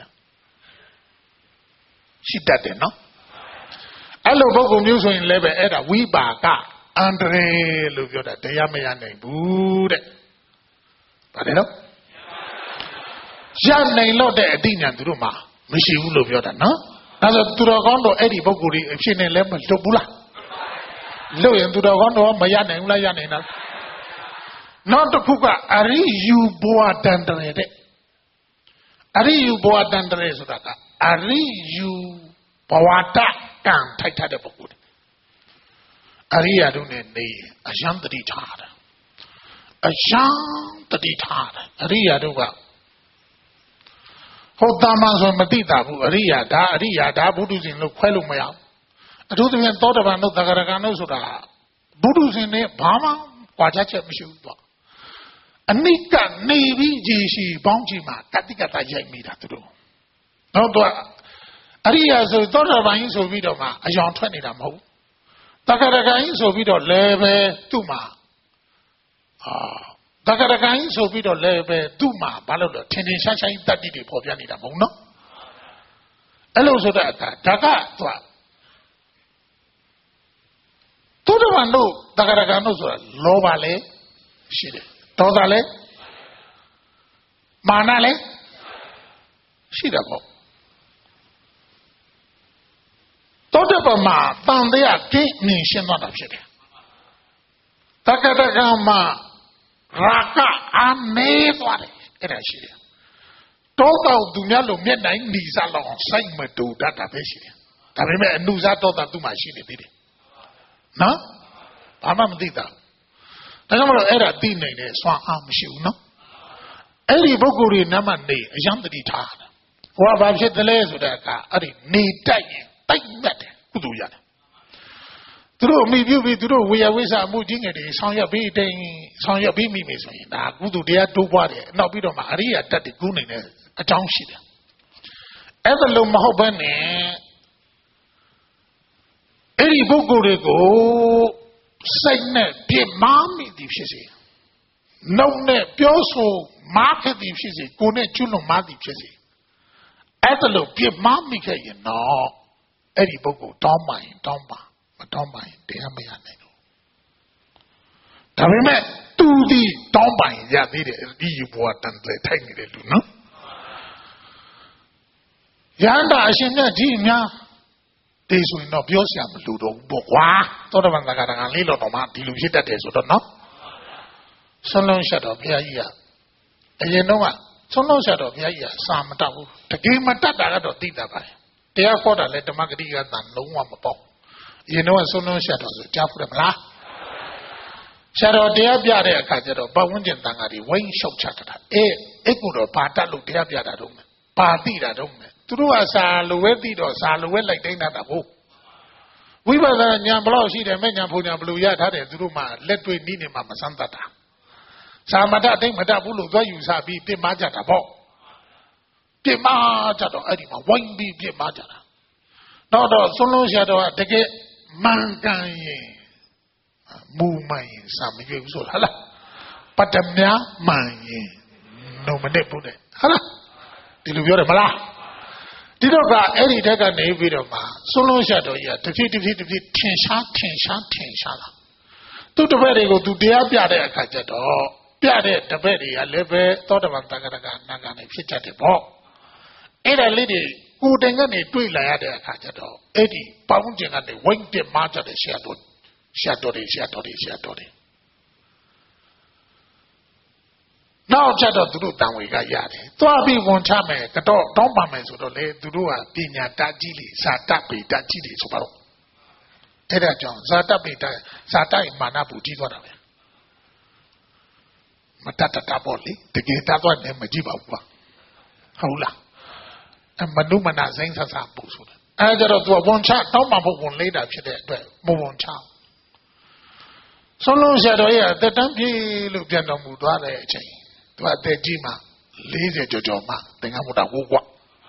ရှိတတ်တယ်နော်အဲ့လိုပုဂ္ဂိုလ်မျိုးဆိုရင်လည်းပဲအဲ့ဒါဝိပါကအန္တရာယ်လို့ပြောတာတရားမရနိုင်ဘူးတဲ့ဗါတယ်နော်ရနိုင်လို့တဲ့အတိညာသူတို့မှာမရှိဘူးလို့ပြောတာနော်ဒါဆိုသူတော်ကောင်းတို့အဲ့ဒီပုဂ္ဂိုလ်တွေအဖြစ်နဲ့လည်းမလွတ်ဘူးလားလွတ်ရင်သူတော်ကောင်းတို့မရနိုင်ဘူးလားရနိုင်တာနောက်တစ်ခုကအရိယူဘဝတန်တရတဲ့အရိယူဘဝတန်တရဆိုတာကအရိယူဘဝတကံထိုက်တဲ့ပုဂ္ဂိုလ်အရိယာတို့နဲ့နေအယံတတိထားတာအယံတတိထားတာအရိယာတို့ကဟောတာမန်ဆိုမသိတာဘူးအရိယာဒါအရိယာဒါဘုဒ္ဓရှင်လို့ခွဲလို့မရဘူးအထူးသဖြင့်သောတပန်တို့သဂရကံတို့ဆိုတာဘုဒ္ဓရှင်နဲ့ဘာမှကွာခြားချက်မရှိဘူးပေါ့အနိကနေပြီးကြည်ရှိပေါင်းချီမှာတတိကတရိုက်မိတာသူတို့တော့တော့အရိယာဆိုသောတပန်ကြီးဆိုပြီးတော့မှအယောင်ထွက်နေတာမဟုတ်ဘူးတက္ကရကံကြီးဆိုပြီးတော့လည်းပဲသူ့မှာအာတက္ကရကံကြီးဆိုပြီးတော့လည်းပဲသူ့မှာဘာလို့လဲထင်ထင်ရှားရှားတတ္တိတွေပေါ်ပြနေတာမဟုတ်နော်အဲ့လိုဆိုတဲ့အခါဒါကသူကသူတို့ဘာလို့တက္ကရကံတို့ဆိုတာလောဘလည်းရှိတယ်ဒေါသလည်းမာနလည်းရှိတယ်ပေါ့တောတပမှာတန်တရားကိမြင်ရှင်းသွားတာဖြစ်တယ်တက္ကတကမှာရာကအနေသွားတယ်အဲ့ဒါရှိတယ်တောတောက်သူများလို့မျက်နှာနီးစားလောက်အောင်စိုက်မတူတတ်တာပဲရှိတယ်ဒါပေမဲ့အနုစားတောတာသူ့မှာရှိနေသေးတယ်နော်ဘာမှမသိတာဒါကြောင့်မလို့အဲ့ဒါသိနိုင်တဲ့စွမ်းအားမရှိဘူးနော် Every Boguri Namani, a Yamdi Tar. What about the Lesuda? Ari, need dying, dying that, Uduya. Through me, you be through, we are with our moving at it, Sonya be ding, Sonya be me, Miss Me. Now, go to the two body, now be on Maria, that the goon in a township. Ever low Mahobane. Every Boguri go, say net, dear mammy, if she say. No net, Pioso, market if she say, go net, you know, Madi, she say. At the look, dear mammy, you know, Eddie Bogo, don't mind, don't mind, but don't mind, dear me, I know. Tell me, do the don't mind, yeah, did it, you bought and they take it, you know? Yanda, I should not dream, yeah. This will not be a Ludo Bois, thought of a little of the illusion that is, or not. So long shadow, yeah, yeah. And you know what? So long shadow, yeah, yeah, some double. The game at that, I don't think that by. Therefore, I let the Magadia than no one above. You know, so long shadow, Jaffrey La Shadow, dear Biada Kajado, Bawunjan Tangari, Wayne Shop Chakata, eh, Ecuador, Patalu, dear Biada Dome, Partida Dome. Through a salueti or saluet like they not a book. We were the Yamblo, she the men Yampuna Blue Yat had a Druma, let me need Mama Santata. Samada, they Madabulu, you sabi, de Majata Bo. De Majata, Edima, one be de Majata. No, no, so long shadow, they get Mangaye. Mumay, some you so hala. But the Mia Maye. No, Manepune. Hala. Did you hear a mala? Did you got any dagger navy of ma? So long shadow, yeah, defeat, defeat, defeat, ten shot, ten shot, ten shot. To the very go to the Abiade Kajato, Piade, the very, I live it, thought about Tagaraga, Nagan, Fitchat the ball. Ain't a lady who dang any three lady Kajato, eighty pounds and the wing the march of the shadow, shadow, shadow, shadow. Now, Jado do down we got yard. So I be one time, the dog, don't mammas would lay to do a pinya dajili, satapi, dajili, so. Tell John, satapi, sata in Manabu, Jiva. Matata taboli, the gate one name Majiba. Hola. And Manumana Zains as a boost. I got to one child, don't mamma won't lay that shit there, move on child. So long shadow here, the dumpy look gentle Mudra chain. To a dejima, lazy Jojoma, then I would have walked.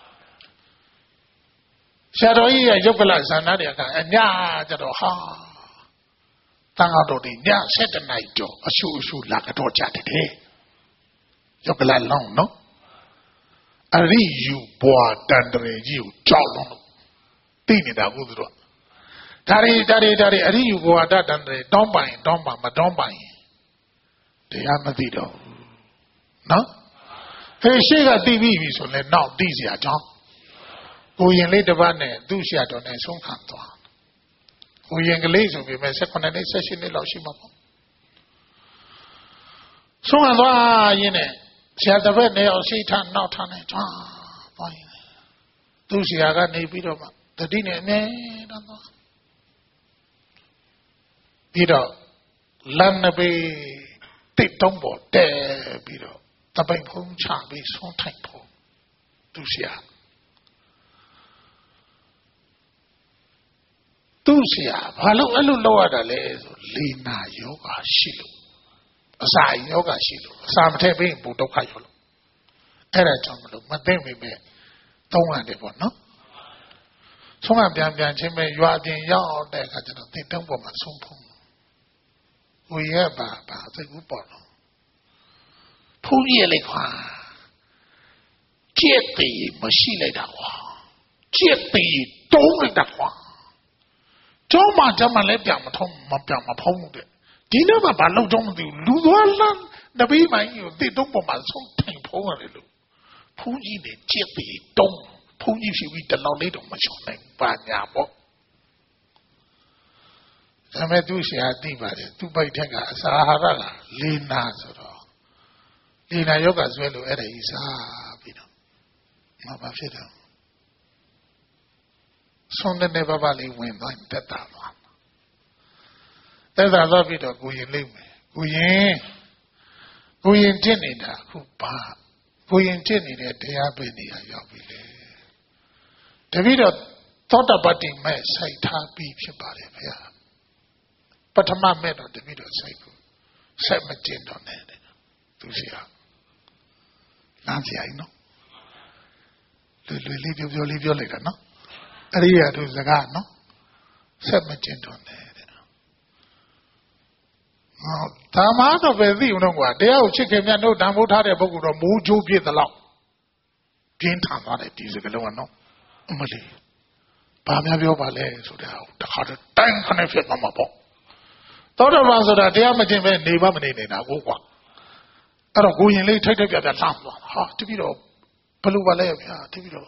Shadow here, Yokola Zanadia, and Ya Jadoha. Tangado di Ya set a night job, a shoe shoe like a torch at it. Yokola long, no? I read you, boy, Dandre, you, Jolon. Tini da Woodro. Dari, Dari, Dari, I read you, boy, Dandre, don't buy, don't buy, but don't buy. The Amadido. No? Hey, she got T V, so let now this year, John. Go in later one, do she at on a song canto. We engage with my second session in Loshima. So as I, you know, she had the red nail, she turned not on it. Ah, do she have a bit of the dinner? Nay, Peter, Lanabe, take tumble, there, Peter. The bank home charm is so thankful to see. To see, hello, hello, lower the lays, Lina Yoga Shilu. Asai Yoga Shilu, some taping Budokayolo. Eratom, but then we met. Don't want it, no? So I'm young, you are the young, they don't want my son. We have a good bottle. Who really qua Jetty, machine that one. Jetty, don't that one. Toma Jama left Yamatom, Mapama Pong. Dinner about Long do Lualan, the baby, you, they don't want my son tank power. Puji the Jetty, don't. Puji if you eat the long little machine, Banyabo. I met you, she had divided two by Tenga, Sahara, Lina. Lina Yoga as well as a bit. Mama Fiddle. Sunday never valley went on that one. That's a love it of Guyin Lime. Guyin Guyin Jenny, who pa ကိုရင်ကျင့်နေတဲ့တရားပဲနေရာရောက်ပြီလေတပည့်တော်သောတာပတ္တိမဲ့စိုက်ထားပြီးဖြစ်ပါတယ်ဗျာပထမမဲ့တော့တပည့်တော်စိုက်ကိုဆက်မကျင့်တော့နဲ့သူစီဟာလမ်းစီအိုင်နော်လွယ်လွယ်လေးပြောပြောလေးပြောလိုက်တာနော်အရိယာတို့စကားနော်ဆက်မကျင့်တော့နဲ့တဲ့ဟောဒါမှတော့ပဲသိဦးတော့ကွာတရားကိုချစ်ခင်မြတ်တို့တန်ဖိုးထားတဲ့ပုဂ္ဂိုလ်တော့မိုးကြိုးပြည့်သလောက်ပြင်းထန်သွားတယ်ဒီစကလုံးကနော်အမလေးဘာများပြောပါလဲဆိုတဲ့ဟာတခါတော့တိုင်းခနဲ့ဖြစ်သွားမှာပေါ့သောတာပန်ဆိုတာတရားမကျင့်ပဲနေမမနေနေတာကိုကွာအဲ့တော့ကိုရင်လေးထိုက်ထိုက်ပြပြလှမ်းသွားဟာတပည့်တော်ဘယ်လိုပါလဲဗျာတပည့်တော်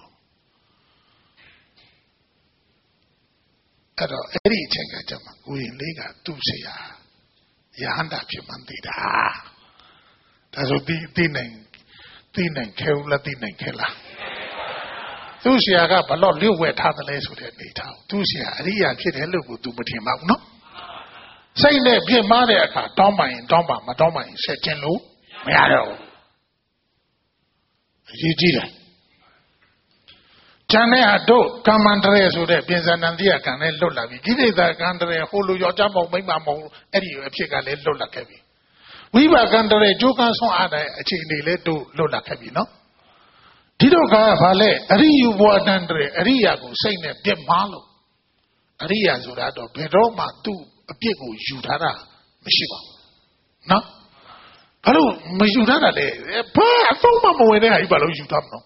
အဲ့တော့အဲ့ဒီအချိန်ကကြမှာကိုရင်လေးကသူ့ဆရာယဟန္တာဖြစ်မှန်းသိတာဒါဆိုဒီသိနိုင်သိနိုင်ခဲဦးလားသိနိုင်ခဲလားသူ့ဆရာကဘလို့လျှို့ဝှက်ထားတယ်လဲဆိုတဲ့အနေထားသူ့ဆရာအရိယာဖြစ်တယ်လို့ကို तू မထင်ပါဘူးနော်စိတ်နဲ့ပြစ်မှားတဲ့အခါတောင်းပန်ရင်တောင်းပန်မတောင်းပန်ရင်ဆက်ခြင်းလို့မရတော့ဘူးအရေးကြီးတယ်ကျန်တဲ့ဟာတို့ကမ္မန္တရေဆိုတဲ့ပြင်ဇာနန္တိယကံနဲ့လွတ်လာပြီကိလေသာကံတရေဟိုလိုယောက်ျားမဟုတ်မိန်းမမဟုတ်အဲ့ဒီအဖြစ်ကလည်းလွတ်လာခဲ့ပြီဝိပါကံတရေကြိုးကံဆွမ်းအားတဲ့အခြေအနေလည်းတို့လွတ်လာခဲ့ပြီနော်ဒီတော့ကဘာလဲအရိယဘဝတန်တရေအရိယာကိုစိတ်နဲ့ပြစ်မှားလို့အရိယာဆိုတာတော့ဘယ်တော့မှသူ့အပြစ်ကိုယူထားတာမရှိပါဘူးနော်ဘာလို့မယူထားတာလဲဘာအဆုံးမမဝင်တဲ့ဟာကြီးဘာလို့ယူထားမလို့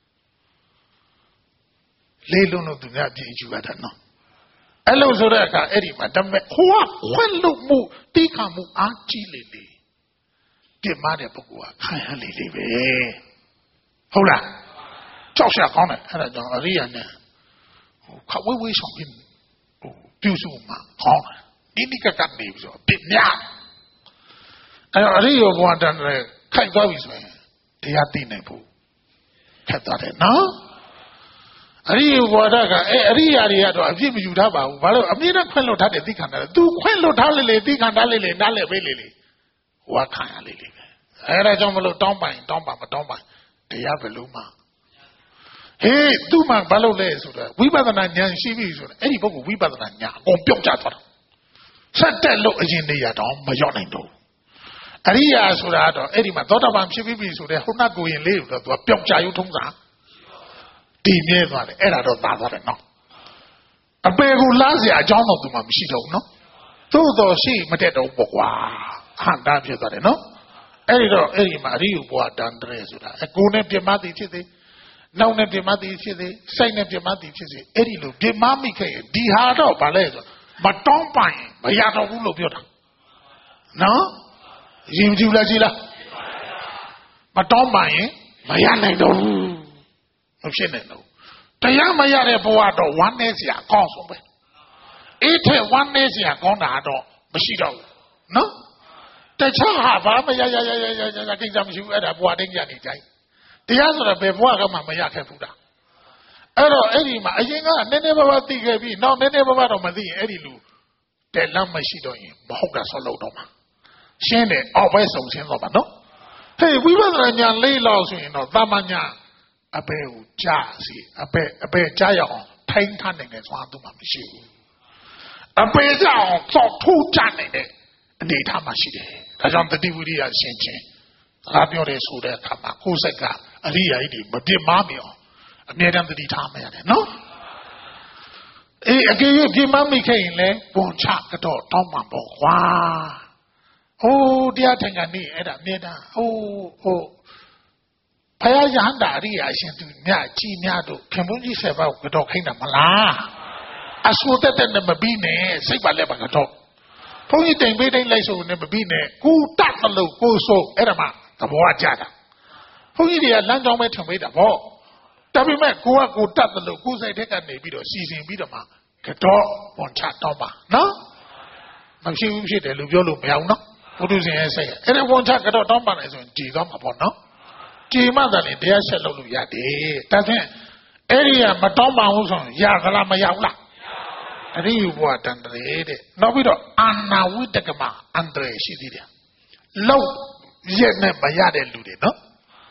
လေးလုံးလို့သူများပြင်ယူရတာနော်အဲ့လိုဆိုတဲ့အခါအဲ့ဒီမှာတမဲဟိုကခွင့်လို့မှုတိခါမှုအားကြီးလေလေပြစ်မှားတဲ့ပုဂ္ဂိုလ်ကခံရလေလေပဲဟုတ်လားကြောက်ရကောင်းတယ်အဲ့ဒါကြောင့်အရိယာနဲ့ဟိုခဝေးဝေးဆောင်ပြီးဟိုပြုစုမှာကောင်းတယ်ဒီနိကကနေပြီးတော့ပြစ်များအဲ့တော့အရိယောဘဝတန်တဲ့ခိုက်သွားပြီဆိုရင်တရားသိနိုင်ဖို့ခက်သွားတယ်နော်အရိယဘဝတကအဲအရိယာတွေကတော့အပြစ်မယူထားပါဘူးဘာလို့အမြဲတမ်းခွင့်လွတ်ထားတဲ့သိခန္ဓာလဲသူခွင့်လွတ်ထားလေလေသိခန္ဓာလေလေနားလေပဲလေလေဟိုကခံရလေလေပဲအဲဒါကြောင့်မလို့တောင်းပိုင်တောင်းပါမတောင်းပိုင်တရားဘယ်လိုမှဟေးသူ့မှာဘာလို့လဲဆိုတော့ဝိပဿနာဉာဏ်ရှိပြီဆိုတော့အဲ့ဒီပုဂ္ဂိုလ်ဝိပဿနာဉာဏ်အကုန်ပြောက်ကျသွားတာဆက်တက်လို့အရင်နေရတော့မရောက်နိုင်တော့အရိယာဆိုတာတော့အဲ့ဒီမှာသောတာပန်ဖြစ်ပြီဆိုတဲ့ဟုတ်နှကိုရင်လေးတော့သူကပျောက်ကြရုံထုံးစားတည်မြဲသွားတယ်အဲ့ဒါတော့သာသွားတယ်နော်အပေကိုလားเสียအကြောင်းတော့သူမှမရှိတော့ဘူးနော်သို့တော်ရှိမတက်တော့ပေါ့ကွာဟန်တာဖြစ်သွားတယ်နော်အဲ့ဒီတော့အဲ့ဒီမှာအရိယဘဝတန်တရေဆိုတာအကိုနဲ့ပြမသည်ဖြစ်သေးနောက်နဲ့ပြမသည်ဖြစ်သေးစိတ်နဲ့ပြမသည်ဖြစ်စေအဲ့ဒီလိုပြမမိခဲ့ရင်ဒီဟာတော့ဗာလဲဆိုမတောင်းပိုင်မရတော့ဘူးလို့ပြောတာနော်ရင်ကြည့်လားကြည့်လားမတောင်းပိုင်ရင်မရနိုင်တော့ဘူးမဖြစ်နိုင်တော့တရားမရတဲ့ဘဝတော့ဝမ်းနည်းစရာအကောင်းဆုံးပဲအေးထဲဝမ်းနည်းစရာကောင်းတာတော့မရှိတော့ဘူးနော်တခြားဟာဘာမရရရရရရကိစ္စမရှိဘူးအဲ့ဒါဘဝတိုင်းကြနေကြိုင်တရားဆိုတာဘယ်ဘဝကမှမရခဲ့ဘူးတာအဲ့တော့အဲ့ဒီမှာအရင်ကနည်းနည်းပါးပါးသိခဲ့ပြီးနောက်နည်းနည်းပါးပါးတော့မသိရင်အဲ့ဒီလူတဲ့လမ်းမရှိတော့ရင်မဟုတ်တာဆောက်လို့တော့မှာရှင်းတယ်အောက်ပဲစုံရှင်းတော့ပါနော်ဟေးဝိပဿနာဉာဏ်လေးလောက်ဆိုရင်တော့သမညာအပေကိုကြားစီအပေအပေကြားရအောင်ထိုင်းထားနိုင်တယ်ဆိုတာသူမှမရှိဘူးအပေကြားအောင်စောက်ထိုးကြနိုင်တဲ့အနေထားမှရှိတယ်ဒါကြောင့်တတိဝိရိယရှင်းချင်းစကားပြောတယ်ဆိုတဲ့အခါမှာကိုယ်စိတ်ကအရိယာကြီးတွေမပြစ်မှားမြောင်အမြဲတမ်းတတိထားမရတယ်နော်အေးအကယ်၍ပြစ်မှားမိခဲ့ရင်လည်းဝန်ချကတော့တောင်းပန်ပေါ့ကွာဟိုတရားထိုင်ကနေအဲ့ဒါအမြဲတမ်းဟိုဟိုဘုရားယဟန္တာအရိယာရှင်သူမြတ်ကြီးများတို့ခင်ဗျုန်းကြီးဆယ်ပါးကိုကတော့ခိုင်းတာမလားအဆူတက်တဲ့နဲ့မပြီးနဲ့စိတ်ပါလဲပါကတော့ဘုန်းကြီးတိမ်ပေးတိုင်းလိုက်ဆိုနဲ့မပြီးနဲ့ကိုတတ်မလို့ကိုဆိုအဲ့ဒါမှသဘောကျတာဘုန်းကြီးတွေကလမ်းကြောင်းပဲထင်ပေးတာဗောဒါပေမဲ့ကိုကကိုတတ်တယ်လို့ကိုစိတ်ထက်ကနေပြီးတော့စီစဉ်ပြီးတော့မှကတော့ဝန်ချတော့ပါနော်မရှိဘူးဖြစ်တယ်လို့ပြောလို့မရဘူးနော်ဘုဒ္ဓရှင်ရဲ့စိတ်အဲ့ဒါဝန်ချကတော့တောင်းပါလိုက်ဆိုရင်ကြည်သွားမှာပေါ့နော်ကြည်မှသာလေတရားဆက်လုပ်လို့ရတယ်ဒါဖြင့်အဲ့ဒီကမတောင်းပါဘူးဆိုရင်ရသလားမရဘူးလားအရိယဘဝတန်တရေတဲ့နောက်ပြီးတော့အာနာဝိတကမအန္တရာယ်ရှိသေးတယ်လောက်ရက်နဲ့မရတဲ့လူတွေနော်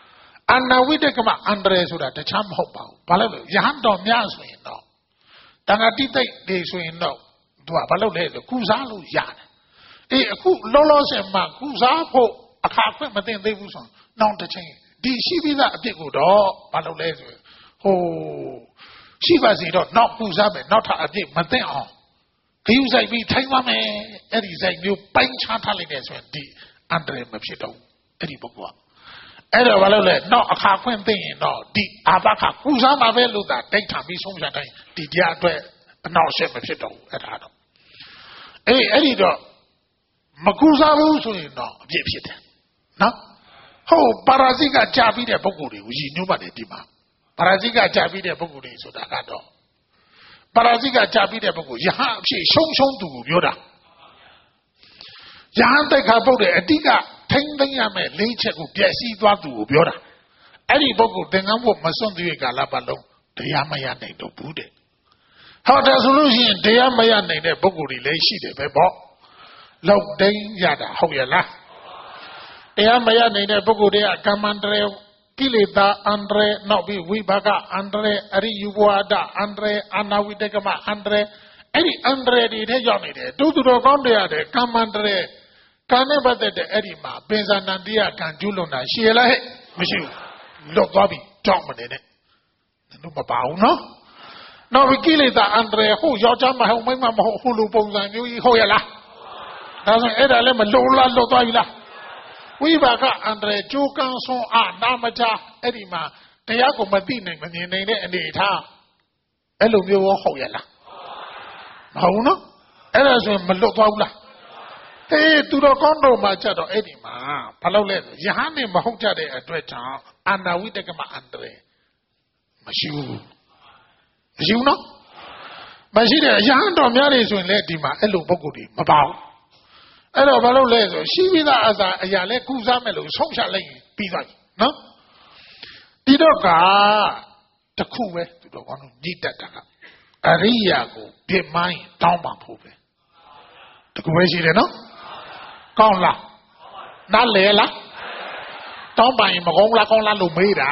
အာနာဝိတကမအန္တရာယ်ဆိုတာတခြားမဟုတ်ပါဘူးဘာလို့လဲယဟန်တော်များဆိုရင်တော့တန်ခါတိတိတ်တွေဆိုရင်တော့သူကဘာလို့လဲဆိုကုစားလို့ရတယ်အေးအခုလောလောဆယ်မှာကုစားဖို့အခါခွင့်မသိသေးဘူးဆိုရင်နောက်တစ်ချိန်ဒီရှိပြီးသားအပြစ်ကိုတော့ဘာလို့လဲဆိုဟိုရှိပါစီတော့နောက်ကုစားမယ်နောက်ထပ်အပြစ်မသိအောင်ခယူဆိုင်ပြီးထိုင်ပါမယ်အဲ့ဒီဆိုင်မျိုးပိုင်းခြားထားလိုက်တယ်ဆိုရင်ဒီအန္တရာယ်မဖြစ်တော့အဲ့ဒီပုဂ္ဂိုလ်ကအဲ့တော့ဘာလို့လဲနောက်အခါခွင့်သိရင်တော့ဒီအာဘခကုစားမှာပဲလို့သာတိတ်ထပြီးဆုံးဖြတ်တိုင်းဒီတရားအတွက်အနောက်ရှက်မဖြစ်တော့ဘူးအဲ့ဒါတော့အေးအဲ့ဒီတော့မကုစားဘူးဆိုရင်တော့အပြစ်ဖြစ်တယ်နော်ဟုတ်ပါရာဇိကကြာပြီးတဲ့ပုဂ္ဂိုလ်တွေကိုရည်ညွှန်းပါတယ်ဒီမှာပါရာဇိကကြာပြီးတဲ့ပုဂ္ဂိုလ်တွေဆိုတာကတော့ပါရာဇိကကြာပြီးတဲ့ပုဂ္ဂိုလ်ယဟန်အဖြစ်ရှုံးရှုံးသူကိုပြောတာယဟန်တိုက်ခါပုတ်တဲ့အတိကထိမ့်သိမ့်ရမယ်လေးချက်ကိုပြည့်စည်သွားသူကိုပြောတာအဲ့ဒီပုဂ္ဂိုလ်သင်္ကန်းဖို့မစွန့်သေးတဲ့ကာလပတ်လုံးတရားမရနိုင်တော့ဘူးတဲ့ဟောတယ်ဆိုလို့ရှိရင်တရားမရနိုင်တဲ့ပုဂ္ဂိုလ်တွေလည်းရှိတယ်ပဲပေါ့လောက်တိုင်းရတာဟုတ်ရဲ့လားတရားမရနိုင်တဲ့ပုဂ္ဂိုလ်တွေကကမ္မန္တရေကိလေသာအန္တရာယ်နောက်ပြီးဝိဘကအန္တရာယ်အရိယဘဝဒအန္တရာယ်အာနာဝိတကမအန္တရာယ်အဲ့ဒီအန္တရာယ်တွေထဲရောက်နေတယ်တူတူတော်ကောင်းတရားတဲ့ကမ္မန္တရေကံနဲ့ပတ်သက်တဲ့အဲ့ဒီမှာပင်စနန္တိယကံကျူးလွန်တာရှိရလားဟဲ့မရှိဘူးလွတ်သွားပြီကြောက်မနေနဲ့တို့မပါဘူးနော်နောက်ပြီးကိလေသာအန္တရာယ်ဟိုယောက်ျားမဟုတ်မိန်းမမဟုတ်ဟိုလိုပုံစံမျိုးကြီးဟုတ်ရလားဒါဆိုအဲ့ဒါလည်းမလုံလားလွတ်သွားပြီလားဝိပါကအန္တရာယ်ကြိုးကန်းဆုံးအနာမချအဲ့ဒီမှာတရားကိုမသိနိုင်မမြင်နိုင်တဲ့အနေထားအဲ့လိုမျိုးရောဟုတ်ရလားမဟုတ်နော်အဲ့ဒါဆိုရင်မလွတ်သွားဘူးလားအေးသူတော်ကောင်းတော်မှာကြတော့အဲ့ဒီမှာဘာလို့လဲယဟန်နဲ့မဟုတ်ကြတဲ့အတွက်ကြောင့်အာနာဝိတကမအန္တရာယ်မရှိဘူးမရှိဘူးနော်မရှိတဲ့ယဟန်တော်များတွေဆိုရင်လည်းဒီမှာအဲ့လိုပုံကိုယ်တွေမပါဘူးအဲ့တော့ဘာလို့လဲဆိုရှိပြီးသားအစာအရာလဲကုစားမယ်လို့ဆုံးဖြတ်လိုက်ရင်ပြီးသွားပြီနော်ဒီတော့ကတခုပဲသူတော်ကောင်းတို့ညှိတတ်တာကအရိယာကိုပြစ်မိုင်းတောင်းပန်ဖို့ပဲတခုပဲရှိတယ်နော်ကောင်းလားနားလေလားတောင်းပန်ရင်မကောင်းလားကောင်းလားလို့မေးတာ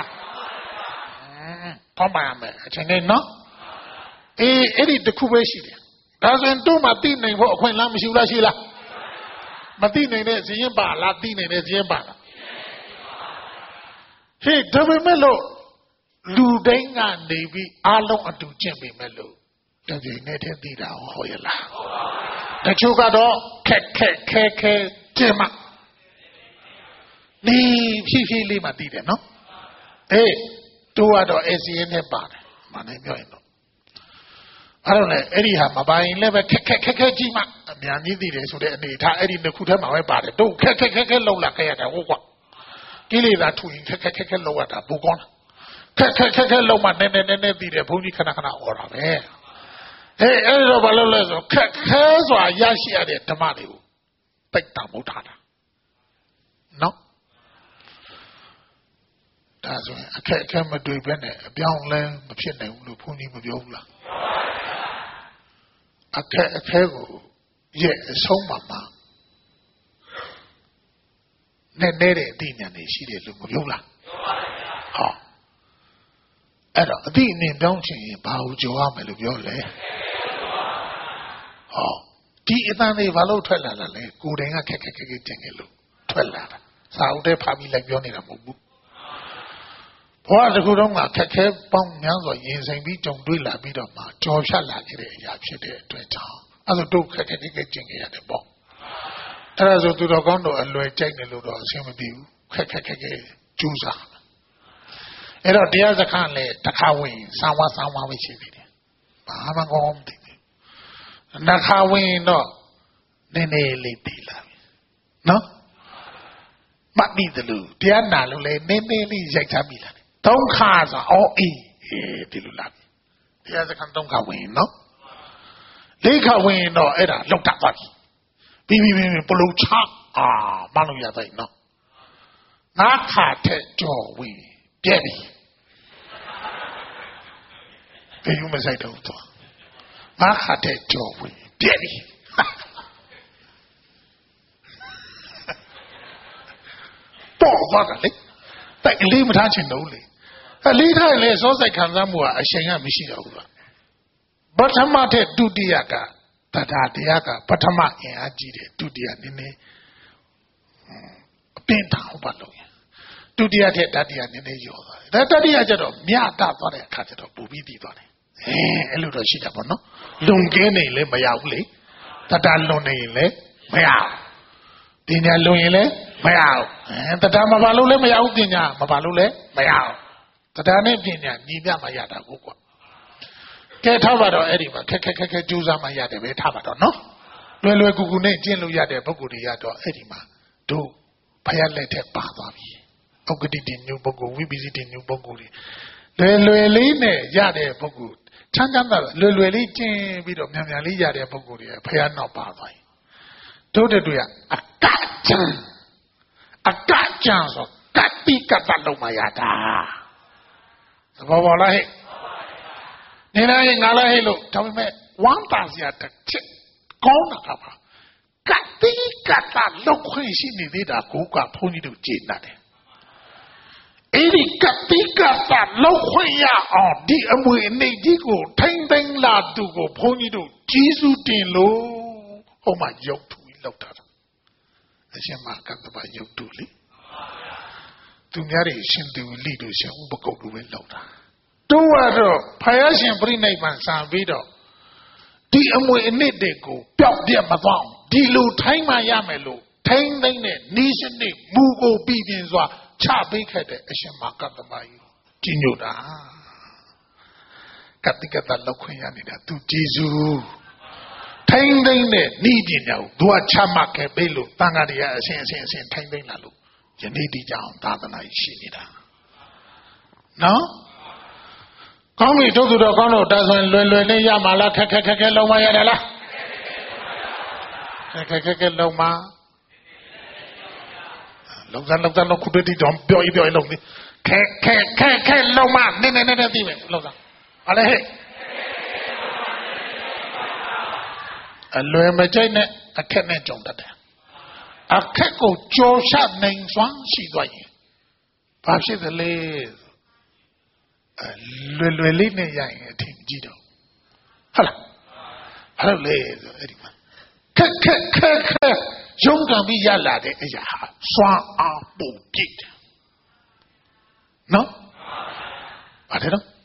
တောင်းပန်ရမယ်အချိန်နဲ့နော်အေးအဲ့ဒီတခုပဲရှိတယ်ဒါဆိုရင်တို့မှသိနိုင်ဖို့အခွင့်အလမ်းမရှိဘူးလားရှိလားမသိနိုင်တဲ့ဇင်းပါလားသိနိုင်တဲ့ဇင်းပါလားဟေးဒါပေမဲ့လို့လူတိုင်းကနေပြီးအားလုံးအတူကျင့်ပေမဲ့လို့တကယ်နဲ့တည်းသိတာဟောရလားတချို့ကတော့ခက်ခက်ခဲခဲကျင့်မှနေဖြည်းဖြည်းလေးမှသိတယ်နော်အေးတို့ကတော့ A C N နဲ့ပါတယ်မနိုင်ပြောရင်တော့အဲ့တော့လေအဲ့ဒီဟာမပိုင်လည်းပဲခက်ခက်ခက်ခဲကြီးမှအများကြီးသိတယ်ဆိုတဲ့အနေထားအဲ့ဒီနှစ်ခုထဲမှာပဲပါတယ်တို့ခက်ခက်ခက်ခဲလောက်လာခဲ့ရတယ်ဟုတ်ကွာကိလေသာထူရင်ခက်ခက်ခက်ခဲလောက်ရတာပူကောင်းခက်ခက်ခက်ခဲလောက်မှနည်းနည်းနည်းနည်းသိတယ်ဘုန်းကြီးခဏခဏអော်တာပဲဟဲ့အဲ့တော့ဘာလို့လဲဆိုခက်ခဲစွာရရှိရတဲ့ဓမ္မတွေကိုပိတ်တာမဟုတ်တာနော်ဒါဆိုရင်အခက်အခဲမတွေ့ဘဲနဲ့အပြောင်းလဲမဖြစ်နိုင်ဘူးလို့ဘုန်းကြီးမပြောဘူးလားအခက်အခဲကိုရဲ့အဆုံးမှာမှာနဲ့နဲ့တဲ့အသိဉာဏ်တွေရှိတယ်လို့မပြောလားဟောအဲ့တော့အသိအမြင်ပြောင်းချင်ရင်ဘာကိုကြော်ရမယ်လို့ပြောလဲဟောဒီအတန်တွေဘာလို့ထွက်လာတာလဲကိုယ်တိုင်ကခက်ခက်ခက်ခက်ကျင်တယ်လို့ထွက်လာတာစာအုပ်ထဲဖာပြီးလိုက်ပြောနေတာမဟုတ်ဘူးဘဝတစ်ခုလုံးကခက်ခဲပေါင်းများစွာရင်ဆိုင်ပြီးကြုံတွေ့လာပြီးတော့မှကြော်ဖြတ်လာခဲ့တဲ့အရာဖြစ်တဲ့အတွက်ကြောင့်အဲ့ဒါတို့ခက်ခက်ခက်ခက်ကျင်ခဲ့ရတယ်ပေါ့အဲ့ဒါဆိုသူတော်ကောင်းတို့အလွယ်ကြိုက်တယ်လို့တော့အဆင်မပြေဘူးခက်ခက်ခက်ခက်ကြိုးစားအဲ့တော့တရားစခန်းလည်းတစ်ခါဝင်စာဝါစာဝါပဲရှိသေးတယ်ဘာမှကောင်းမသိဘူးနှစ်ခါဝင်တော့နည်းနည်းလေးတည်လာပြီနော်မတ်ပြီးတယ်လို့တရားနာလို့လည်းနည်းနည်းလေးရိုက်ချပြီလားသုံးခါဆိုအော်အေးဒီလိုလာပြီတရားစခန်းသုံးခါဝင်နော်လေးခါဝင်တော့အဲ့ဒါလောက်တတ်သွားပြီပြီးပြီးပြီးပလုံချအာမလို့ရတဲ့နော်ငါခါထက်ကြော်ဝင်ပြဲပြီဘယ်ယူမဆိုင်တော့တော့ငါခါထက်ကြော်ဝင်ပြဲပြီပေါ်သွားတယ်လေတိုက်အလေးမထားချင်တော့လေအလေးထားလေစောစိတ်ခံစားမှုကအရှင်ကမရှိတော့ဘူးပထမထက်ဒုတိယကတရားတရားကပထမအင်အားကြီးတယ်ဒုတိယနည်းနည်းအပင်ထောင်ပါလို့ဒုတိယထက်တတိယနည်းနည်းရောသွားတယ်ဒါတတိယကျတော့မြတ်တာသွားတဲ့အခါကျတော့ပူပြီးတည်သွားတယ်အဲအဲ့လိုတော့ရှိတာပေါ့နော်လွန်ကင်းနေလည်းမရဘူးလေတတလွန်နေရင်လည်းမရဘူးပညာလွန်ရင်လည်းမရဘူးအဲတတမပါလို့လည်းမရဘူးပညာမပါလို့လည်းမရဘူးတတနဲ့ပညာညီမျှမှရတာကိုကွာကဲထားပါတော့အဲ့ဒီမှာခက်ခက်ခက်ခက်ကြိုးစားမှရတယ်ပဲထားပါတော့နော်လွယ်လွယ်ကူကူနဲ့ကျင့်လို့ရတဲ့ပုဂ္ဂိုလ်တွေရတော့အဲ့ဒီမှာတို့ဖယားလက်ထက်ပါသွားပြီဩဂတိတင်ညုပုဂ္ဂိုလ်ဝိပိစိတင်ညုပုဂ္ဂိုလ်တွေလွယ်လွယ်လေးနဲ့ရတဲ့ပုဂ္ဂိုလ်ချမ်းချမ်းသာလွယ်လွယ်လေးကျင့်ပြီးတော့မြန်မြန်လေးရတဲ့ပုဂ္ဂိုလ်တွေဖယားနောက်ပါသွားရင်တို့တဲ့တွေကအကကြံအကကြံဆိုကတိကတလုံးမရတာသဘောပေါက်လားဟဲ့နေလိုက်ငါလိုက်ဟဲ့လို့ဒါပေမဲ့ဝမ်းသာစရာတစ်ချက်ကောင်းတာကပါကတိကတလုံးခွင့်ရှိနေသေးတာကိုကဘုန်းကြီးတို့ကြည်နာတယ်အဲ့ဒီကတိကတလုံးခွင့်ရအောင်ဒီအမွေအနှစ်ကြီးကိုထိမ့်သိမ်းလာသူကိုဘုန်းကြီးတို့ကြီးစုတင်လို့ဟောမှရုပ်ထုလောက်တာအရှင်မကတ္တဗရုပ်ထုလေသူများတွေရှင်သူလိတို့ရှင်ဥပကုတ်တို့ပဲလောက်တာတို့ကတော့ဖယားရှင်ပြိဋိဘံစံပြီးတော့ဒီအမွေအနှစ်တွေကိုပျောက်ပြတ်မသွားဒီလိုထိုင်းမှရမယ်လို့ထိမ့်သိမ့်တဲ့ဤစနစ်မူကိုပြည်ပြင်းစွာချပေးခဲ့တဲ့အရှင်မကတ္တဗကြီးညို့တာကတိကတလောက်ခွင့်ရနေတာသူကျေးဇူးထိမ့်သိမ့်တဲ့ဤပညာကိုသူကချမှတ်ခဲ့ပေးလို့တန်ခါးတွေကအစဉ်အစဉ်အစဉ်ထိမ့်သိမ့်လာလို့ယနေ့ဒီကြောင်သာသနာရှိနေတာနော်ကောင်းပြီတို့သူတော်ကောင်းတို့ဒါဆိုရင်လွယ်လွယ်လေးရမှာလားခက်ခက်ခက်ခက်လုံးမရတယ်လားခက်ခက်ခက်ခက်လုံးမလုံးစားလုံးစားလုံးခုတည်းဒီတော့ပြောရပြောရလုံးနေခက်ခက်ခက်ခက်လုံးမနည်းနည်းနည်းနည်းသိမယ်လုံးစားဟာလေဟဲ့အလွယ်မကြိုက်နဲ့အခက်နဲ့ကြုံတတ်တယ်အခက်ကိုကြော်ရှနိုင်စွမ်းရှိသွားရင်ဘာဖြစ်သလဲလွယ်လွယ်လေးနဲ့ရရင်အထင်ကြီးတော့ဟုတ်လားအဲ့လိုလေအဲ့ဒီမှာခက်ခက်ခက်ခက်ရုံးကန်ပြီးရလာတဲ့အရာဟာစွမ်းအားပုံပြည့်တယ်နော်ဘာလဲတော့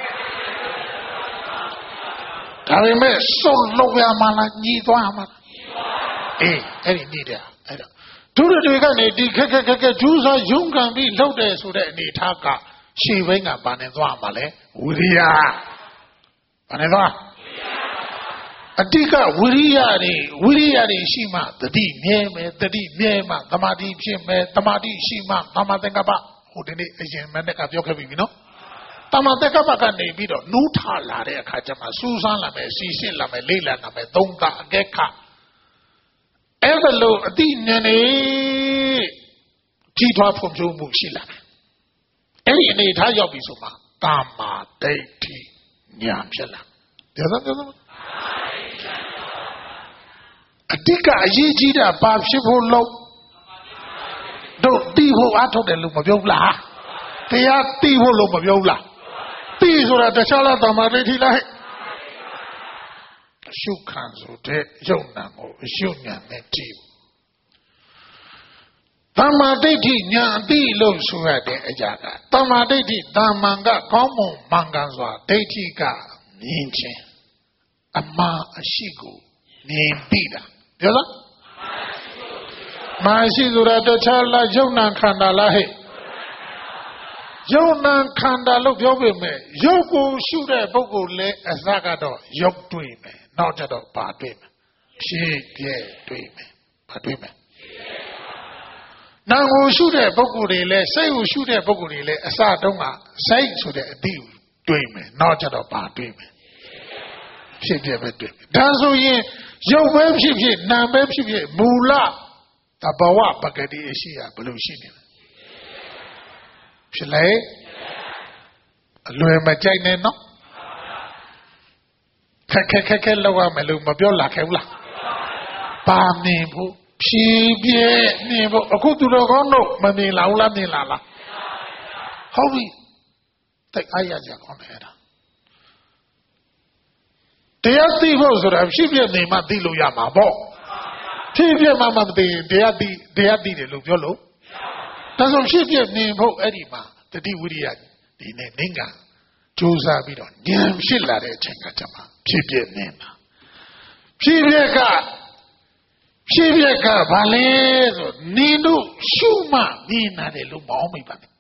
ဒါပေမဲ့စုံလုံးရမှလားညီသွားမှာအေးအဲ့ဒီနေတယ်အဲ့တော့သူတို့တွေကနေဒီခက်ခက်ခက်ခက်ဂျူးစားရုံးကန်ပြီးလှုပ်တယ်ဆိုတဲ့အနေထားကရှေ့ဘင်းကဘာနဲ့သွားမှာလဲဝိရိယဘာနဲ့သွားအတိကဝိရိယတွေဝိရိယတွေရှိမှတတိမြဲမယ်တတိမြဲမှသမာဓိဖြစ်မယ်သမာဓိရှိမှသမာသင်္ကပ္ပဟိုဒီနေ့အရင်မနေ့ကပြောခဲ့ပြီနော်သမာသင်္ကပ္ပကနေပြီးတော့နူးထလာတဲ့အခါကျမှစူးစမ်းလာမယ်စီစစ်လာမယ်လေ့လာလာမယ်သုံးသပ်အကဲခတ်အဲ့ဒါလို့အတိဉာဏ်နေကြီးထွားဖွံ့ဖြိုးမှုရှိလာတယ်အဲ့ဒီအနေထားရောက်ပြီဆိုမှတာမာဒိဋ္ဌိဉာဏ်ဖြစ်လာပြောစမ်းပြောစမ်းအတိကအရေးကြီးတာဘာဖြစ်ဖို့လို့တို့တီးဖို့အားထုတ်တယ်လို့မပြောဘူးလားတရားတီးဖို့လို့မပြောဘူးလားတီးဆိုတာတခြားလားတာမာဒိဋ္ဌိလားဟဲ့အရှုခံဆိုတဲ့ယုံနာကိုအရှုဉာဏ်နဲ့ကြည့်တမ္မာဒိဋ္ဌိဉာဏ်အတိလို့ဆိုရတဲ့အရာကတမ္မာဒိဋ္ဌိတမ္မံကကောင်းမွန်မှန်ကန်စွာဒိဋ္ဌိကမြင်ခြင်းအမှားအရှိကိုမြင်ပြီးတာပြောလားမရှိဆိုတာတခြားလားယုံနာခန္ဓာလားဟဲ့ယုံနာခန္ဓာလို့ပြောပေမဲ့ယုတ်ကိုရှုတဲ့ပုဂ္ဂိုလ်လည်းအစကတော့ယုတ်တွေ့မယ်နောက်ကျတော့ဘာတွေ့မလဲဖြစ်ပြတွေ့မယ်ဘာတွေ့မလဲနာမ်ကိုရှုတဲ့ပုဂ္ဂိုလ်တွေလည်းစိတ်ကိုရှုတဲ့ပုဂ္ဂိုလ်တွေလည်းအစတုန်းကစိတ်ဆိုတဲ့အတိကိုတွေ့မယ်နောက်ကျတော့ဘာတွေ့မလဲဖြစ်ပြပဲတွေ့မယ်ဒါဆိုရင်ရုပ်ပဲဖြစ်ဖြစ်နာမ်ပဲဖြစ်ဖြစ်မူလတဘဝပဂတိအရှိရဘယ်လိုရှိနေလဲဖြစ်လေအလွယ်မကြိုက်နဲ့နော်ခက်ခက်ခက်ခက်လောက်ရမယ်လို့မပြောလာခဲ့ဘူးလားပါမြင်ဖို့ဖြည်းဖြည်းမြင်ဖို့အခုသူတော်ကောင်းတို့မမြင်လာဘူးလားမြင်လာလားဟုတ်ပြီတိတ်အားရကြကောင်းတယ်အဲ့ဒါတရားသိဖို့ဆိုတာဖြစ်ဖြစ်နေမှသိလို့ရမှာပေါ့ဖြစ်ဖြစ်မှမသိရင်တရားသိတရားသိတယ်လို့ပြောလို့ဒါဆိုဖြစ်ဖြစ်နေဖို့အဲ့ဒီမှာတတိဝိရိယဒီနေ့နင်းကကြိုးစားပြီးတော့ဉာဏ်ဖြစ်လာတဲ့အချိန်ကတည်းကဖြစ်ဖြစ်နေတာဖြစ်ဖြစ်ကဖြစ်ဖြစ်ကဘာလဲဆိုနင်းတို့ရှုမှမြင်လာတယ်လို့မအောင်မိပါနဲ့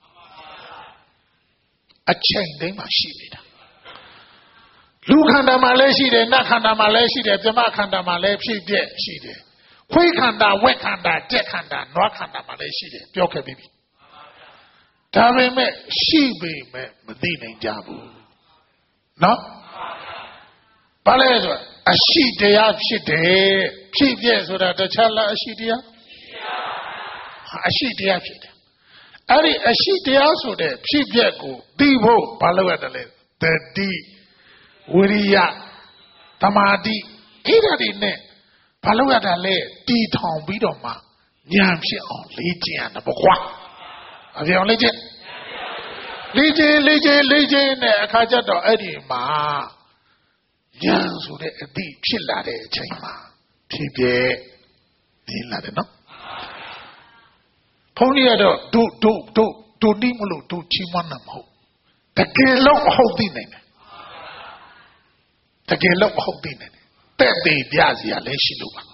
အချိန်တိုင်းမှာရှိနေတာလူခန္ဓာမှာလည်းရှိတယ်နတ်ခန္ဓာမှာလည်းရှိတယ်ပြမခန္ဓာမှာလည်းဖြစ်ဖြစ်ရှိတယ်ခွေးခန္ဓာဝက်ခန္ဓာတက်ခန္ဓာနွားခန္ဓာမှာလည်းရှိတယ်ပြောခဲ့ပြီးပြီဒါပေမဲ့ရှိပေမဲ့မသိနိုင်ကြဘူးနော်ဘာလဲဆိုအရှိတရားဖြစ်တယ်ဖြစ်ပြဆိုတာတခြားလားအရှိတရားအရှိတရားဖြစ်တယ်အဲ့ဒီအရှိတရားဆိုတဲ့ဖြစ်ပြကိုသိဖို့ဘာလို့ရတယ်လဲတတိဝိရိယသမာဓိအဲ့ဒါတွေနဲ့ဘာလို့ရတာလဲတီထောင်ပြီးတော့မှဉာဏ်ဖြစ်အောင်လေ့ကျင့်ရတယ်ပေါ့ကွာအပြောင်းလေ့ကျင့်လေ့ကျင့်လေ့ကျင့်လေ့ကျင့်နဲ့အခါကျတော့အဲ့ဒီမှာဉာဏ်ဆိုတဲ့အသည့်ဖြစ်လာတဲ့အချိန်မှာဖြစ်ပြနေလာတယ်နော်ဘုန်းကြီးကတော့ဒုဒုဒုဒုတိမလို့ဒုချီးမွမ်းတာမဟုတ်တကယ်လို့ဟုတ်သိနေတယ်တကယ်လို့ဟုတ်သိနေတယ်တဲ့သေးပြစီရလဲရှိလို့ပါ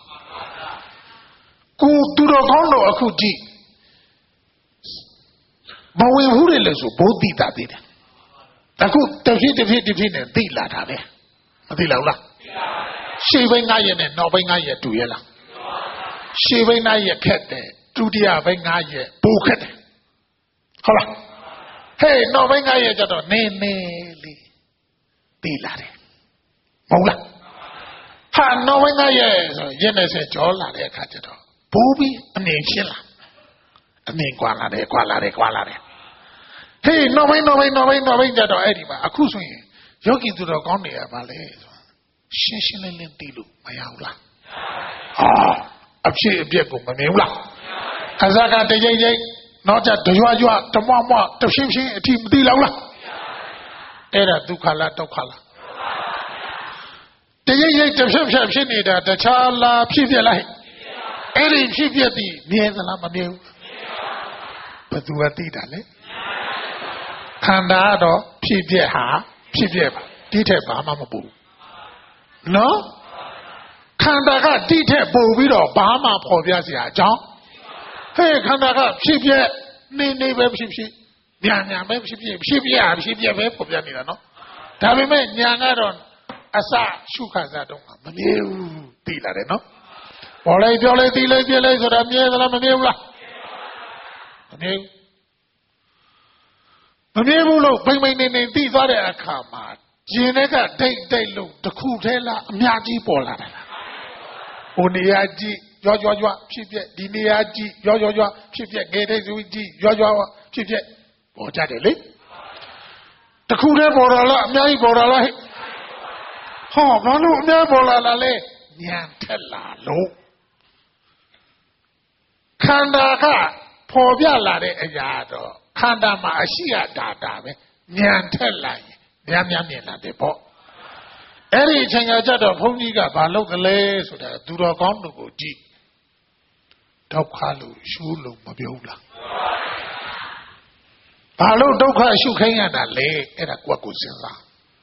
ကိုသူတော်ကောင်းတော့အခုကြည့်မဝင်ဘူးလေလို့ဆိုဘုသိတာသေးတယ်အခုတဖြစ်တဖြစ်တဖြစ်နဲ့သိလာတာပဲမသိလားလားရှေ့ဘိန်းငါရဲ့နဲ့နောက်ဘိန်းငါရဲ့တူရဲ့လားရှေ့ဘိန်းငါရဲ့ခက်တယ်ဒုတိယဘိန်းငါရဲ့ပိုခက်တယ်ဟုတ်လားဟေးနောက်ဘိန်းငါရဲ့ကြတော့နေနေလေးသိလာတယ်မဟုတ်လားဟာနောက်ဘိန်းငါရဲ့ဆိုရင်းနေစေကြောလာတဲ့အခါကျတော့ပိုးပြီးအနေရှင်းလာအနေကွာလာတယ်ကွာလာတယ်ကွာလာတယ်ဟေးနောက်ဘိန်းနောက်ဘိန်းနောက်ဘိန်းနောက်ဘိန်းကြတော့အဲ့ဒီမှာအခုဆိုရင်ယောဂီသူတော်ကောင်းတွေကပါလေရှင်းရှင်းလင်းလင်းသိလို့မရဘူးလားဟာအဖြစ်အပျက်ကိုမမြင်ဘူးလားအစကတရိပ်ရိပ်နောက်ကျတရွရွတမွမွတဖြင်းဖြင်းအထိမသိလောက်လားအဲ့ဒါဒုက္ခလားဒုက္ခလားတရိပ်ရိပ်တဖြင်းဖြင်းဖြစ်နေတာတခြားလားဖြစ်ပြလိုက်အဲ့ဒီဖြစ်ပြသည်မြင်သလားမမြင်ဘူးဘယ်သူကသိတာလဲခန္ဓာတော့ဖြစ်ပြဟာဖြစ်ပြပါတိထက်ဘာမှမပူနော်ခန္ဓာကတိထက်ပို့ပြီးတော့ဘာမှပေါ်ပြစရာအကြောင်းဟဲ့ခန္ဓာကဖြစ်ပြနေနေပဲဖြစ်ဖြစ်ညာညာပဲဖြစ်ဖြစ်ဖြစ်ပြဖြစ်ပြပဲပေါ်ပြနေတာနော်ဒါပေမဲ့ညာကတော့အစရှုခါစားတော့မမြဲဘူးသိလာတယ်နော်ပေါ်လိုက်ပြောလိုက်သိလိုက်ပြလိုက်ဆိုတာမြဲသလားမမြဲဘူးလားမမြဲဘူးမမြဲဘူးလို့ဘိမ့်ဘိမ့်နေနေသိသွားတဲ့အခါမှာကျင်တဲ့ကဒိတ်ဒိတ်လို့တစ်ခုထဲလားအများကြီးပေါ်လာတယ်လားဟိုနေရာကြည့်ရွရွရွဖြစ်ပြဒီနေရာကြည့်ရွရွရွဖြစ်ပြငယ်တဲ့သူကြည့်ရွရွဖြစ်ပြပေါ်ကြတယ်လေတစ်ခုထဲပေါ်လာလားအများကြီးပေါ်လာလားဟောဘာလို့အများပေါ်လာလာလဲဉာဏ်ထက်လာလို့ခန္ဓာကပေါ်ပြလာတဲ့အရာတော့ခန္ဓာမှာအရှိရတာတာပဲဉာဏ်ထက်လာရင်များများမြင်လာတယ်ပေါ့အဲ့ဒီအချိန်ကကြတော့ဘုန်းကြီးကဘာလုပ်ကလေးဆိုတာသူတော်ကောင်းတို့ကိုကြည့်ဒုက္ခလို့ရှုလို့မပြောဘူးလားဘာလို့ဒုက္ခရှုခိုင်းရတာလဲအဲ့ဒါကိုယ့်ကိုစဉ်းစား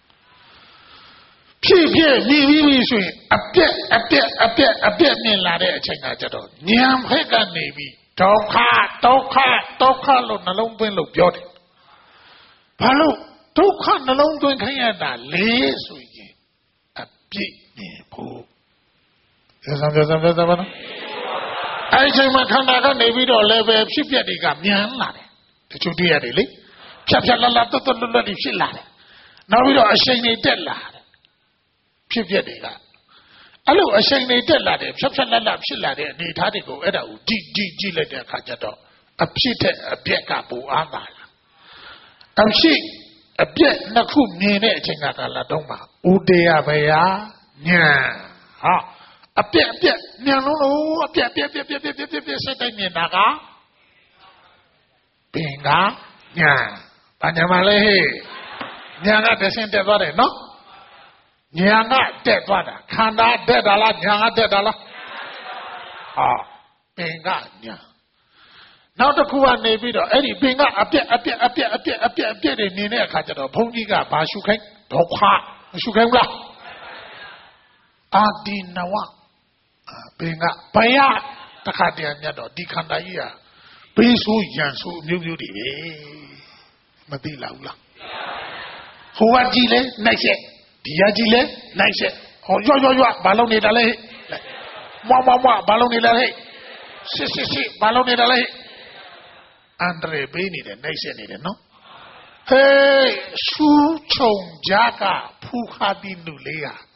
ဖြစ်ဖြစ်မြည်ပြီးပြီဆိုရင်အပြက်အပြက်အပြက်အပြက်မြင်လာတဲ့အချိန်ကကြတော့ဉာဏ်ဖက်ကနေပြီးဒုက္ခဒုက္ခဒုက္ခလို့နှလုံးသွင်းလို့ပြောတယ်ဘာလို့ဒုက္ခနှလုံးသွင်းခိုင်းရတာလေဆိုရင်အပြစ်မြင်ဖို့ပြောစမ်းပြောစမ်းပြောစမ်းပါနော်အဲ့ဒီချိန်မှာခန္ဓာကနေပြီးတော့လည်းပဲဖြစ်ပြတွေကမြန်လာတယ်တချို့တွေ့ရတယ်လေဖြတ်ဖြတ်လလတွတ်တွတ်လွတ်လွတ်ဖြစ်လာတယ်နောက်ပြီးတော့အရှိန်တွေတက်လာတယ်ဖြစ်ပြတွေကအဲ့လိုအရှိန်တွေတက်လာတယ်ဖြတ်ဖြတ်လလဖြစ်လာတဲ့အနေအထားတွေကိုအဲ့ဒါကိုကြည့်ကြည့်ကြည့်လိုက်တဲ့အခါကျတော့အဖြစ်တဲ့အပြက်ကပူအားပါလားအဖြစ်အပြက်နှစ်ခုမြင်တဲ့အချိန်ကကာလတုံးမှာဥတေယဘယညာဟာအပြက်အပြက်ဉာဏ်လုံးလို့အပြက်ပြက်ပြက်ပြက်ပြက်ပြက်ပြက်ပြက်စိတ်တိုင်းမြင်တာကပင်ကညာညာမလေးဟေးညာကတဆင်းတက်သွားတယ်နော်ညာကတက်သွားတာခန္ဓာတက်တာလားညာကတက်တာလားဟာပင်ကညာနောက်တစ်ခုကနေပြီးတော့အဲ့ဒီပင်ကအပြက်အပြက်အပြက်အပြက်အပြက်အပြက်တွေနေတဲ့အခါကျတော့ဘုန်းကြီးကဘာရှုခိုင်းဒုက္ခမရှုခိုင်းဘူးလားအာဒီနဝပင်ကဘယတခါတည်းညတ်တော့ဒီခန္ဓာကြီးဟာဘေးဆိုးရန်ဆိုးမျိုးမျိုးတွေပဲမသိလားဘူးလားဟိုကကြည့်လဲနိုင်ချက်ဒီကကြည့်လဲနိုင်ချက်ဟောရွရွရွဘာလုံးနေတာလဲမွားမွားမွားဘာလုံးနေတာလဲစစ်စစ်စစ်ဘာလုံးနေတာလဲအန်ဒရေပေးနေတယ်နိုင်ချက်နေတယ်နော်ဟေးရှူးချုံကြကဖူခါတိနုလေးဟာ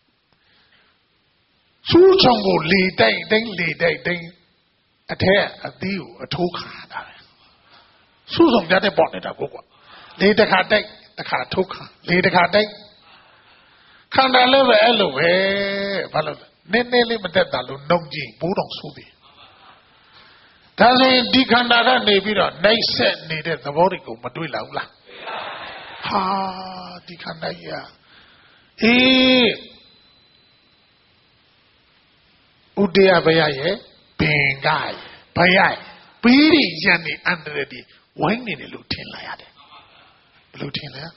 ရှူးချုံကိုလေတိုက်တိုင်းလေတိုက်တိုင်းအထက်အသီးကိုအထိုးခါတာပဲရှူးချုံကြတဲ့ပေါ့နေတာကိုကွာလေတစ်ခါတိုက်တစ်ခါထိုးခါလေတစ်ခါတိုက်ခန္ဓာလည်းပဲအဲ့လိုပဲဘာလို့လဲနည်းနည်းလေးမတက်တာလို့နှုံကြည့်ဘိုးတော်ဆိုသည်ဒါဆိုရင်ဒီခန္ဓာကနေပြီးတော့နှိမ့်ဆက်နေတဲ့သဘောတွေကိုမတွေ့လာဘူးလားဟာဒီခန္ဓာကြီးဟာအေးဥဒယဘယရဲ့ပင်ကရဲ့ဘယရဲ့ပြီးရရန်နေအန္တရာယ်ဒီဝိုင်းနေတယ်လို့ထင်လာရတယ်ဘယ်လိုထင်လဲ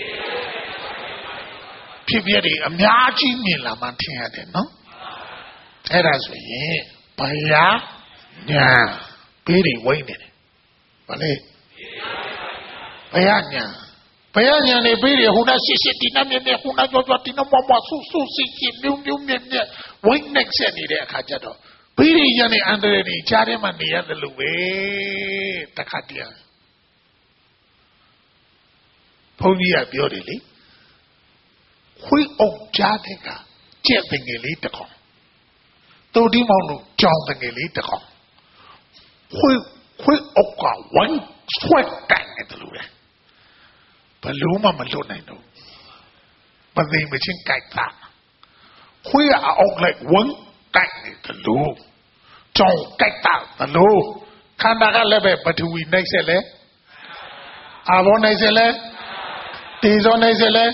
ဖြစ်ပြတယ်အများကြီးမြင်လာမှထင်ရတယ်နော်အဲ့ဒါဆိုရင်ဘယညာပြီးရဝိုင်းနေတယ်ဗါလေဘယညာဘယညာနေပြီးရဟိုနာရှိရှိဒီနာမြဲမြဲဟိုနာကြောကြောဒီနာမမဆူဆူစီစီမြုံမြုံမြဲမြဲဝိုင်းနေဆက်နေတဲ့အခါကျတော့ပြီးရရန်နေအန္တရာယ်ကြီးကြားထဲမှာနေရတယ်လို့ပဲတခါတည်းဘုန်းကြီးကပြောတယ်လေခွေးအုပ်ကြားတဲ့ကကြက်ပင်ငယ်လေးတစ်ကောင်တူဒီမောင်တို့ကြောင်ပင်ငယ်လေးတစ်ကောင်ခွေးခွေးအုပ်ကဝိုင်းဆွဲတိုင်နေတယ်လို့လေဘလို့မှမလွတ်နိုင်တော့ပသိမချင်းကြိုက်တာခွေးကအုပ်လိုက်ဝန်းတိုင်နေတယ်လို့ကြောင်ကြိုက်တာတယ်လို့ခန္ဓာကလည်းပဲပထဝီနှိမ့်ဆက်လဲအာဘောနှိမ့်ဆက်လဲတေဇောနိုင်စလဲ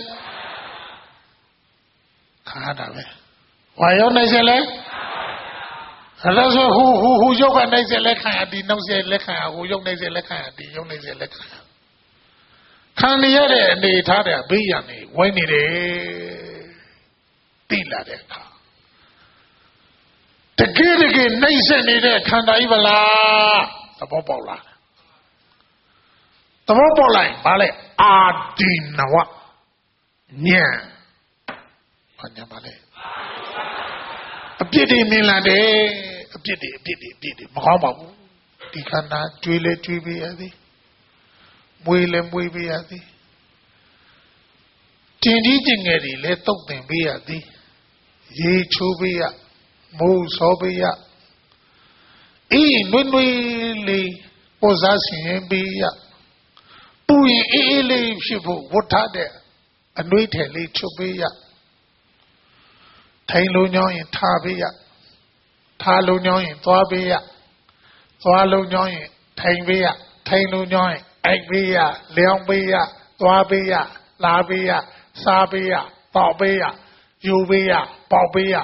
ခါတာပဲဝါယောနိုင်စလဲအဲ့ဒါဆိုဟူဟူဟူယုတ်ကနိုင်စလဲခံရဒီနောက်စလဲခံရဟူယုတ်နိုင်စလဲခံရဒီယုတ်နိုင်စလဲခံရခံရတဲ့အနေထားတဲ့ဘေးရန်နေဝိုင်းနေတယ်တိလာတဲ့အခါတကယ်တကယ်နှိမ့်ဆက်နေတဲ့ခန္ဓာကြီးဗလားသဘောပေါက်လားသဘောပေါက်လိုက်ဗါလဲအာဒီနဝညံဘာညံပါလဲအပြစ်တွေမြင်လာတယ်အပြစ်တွေအပြစ်တွေအပြစ်တွေမကောင်းပါဘူးဒီခန္ဓာကျွေးလဲကျွေးပေးရသည်မွေးလဲမွေးပေးရသည်တင်ကြီးကျင်ငယ်တွေလဲတုတ်တင်ပေးရသည်ရေချိုးပေးရမိုးစောပေးရအေးနွေ့နွေ့လေးပေါ်စားဆင်ရင်ပေးရပူရင်အေးအေးလေးဖြစ်ဖို့ဝတ်ထားတဲ့အနှွေးထည်လေးချုပ်ပေးရထိုင်လုံးညောင်းရင်ထားပေးရထားလုံးညောင်းရင်သွားပေးရသွားလုံးညောင်းရင်ထိုင်ပေးရထိုင်လုံးညောင်းရင်အိုက်ပေးရလျောင်းပေးရသွားပေးရလာပေးရစားပေးရပေါက်ပေးရယူပေးရပေါက်ပေးရ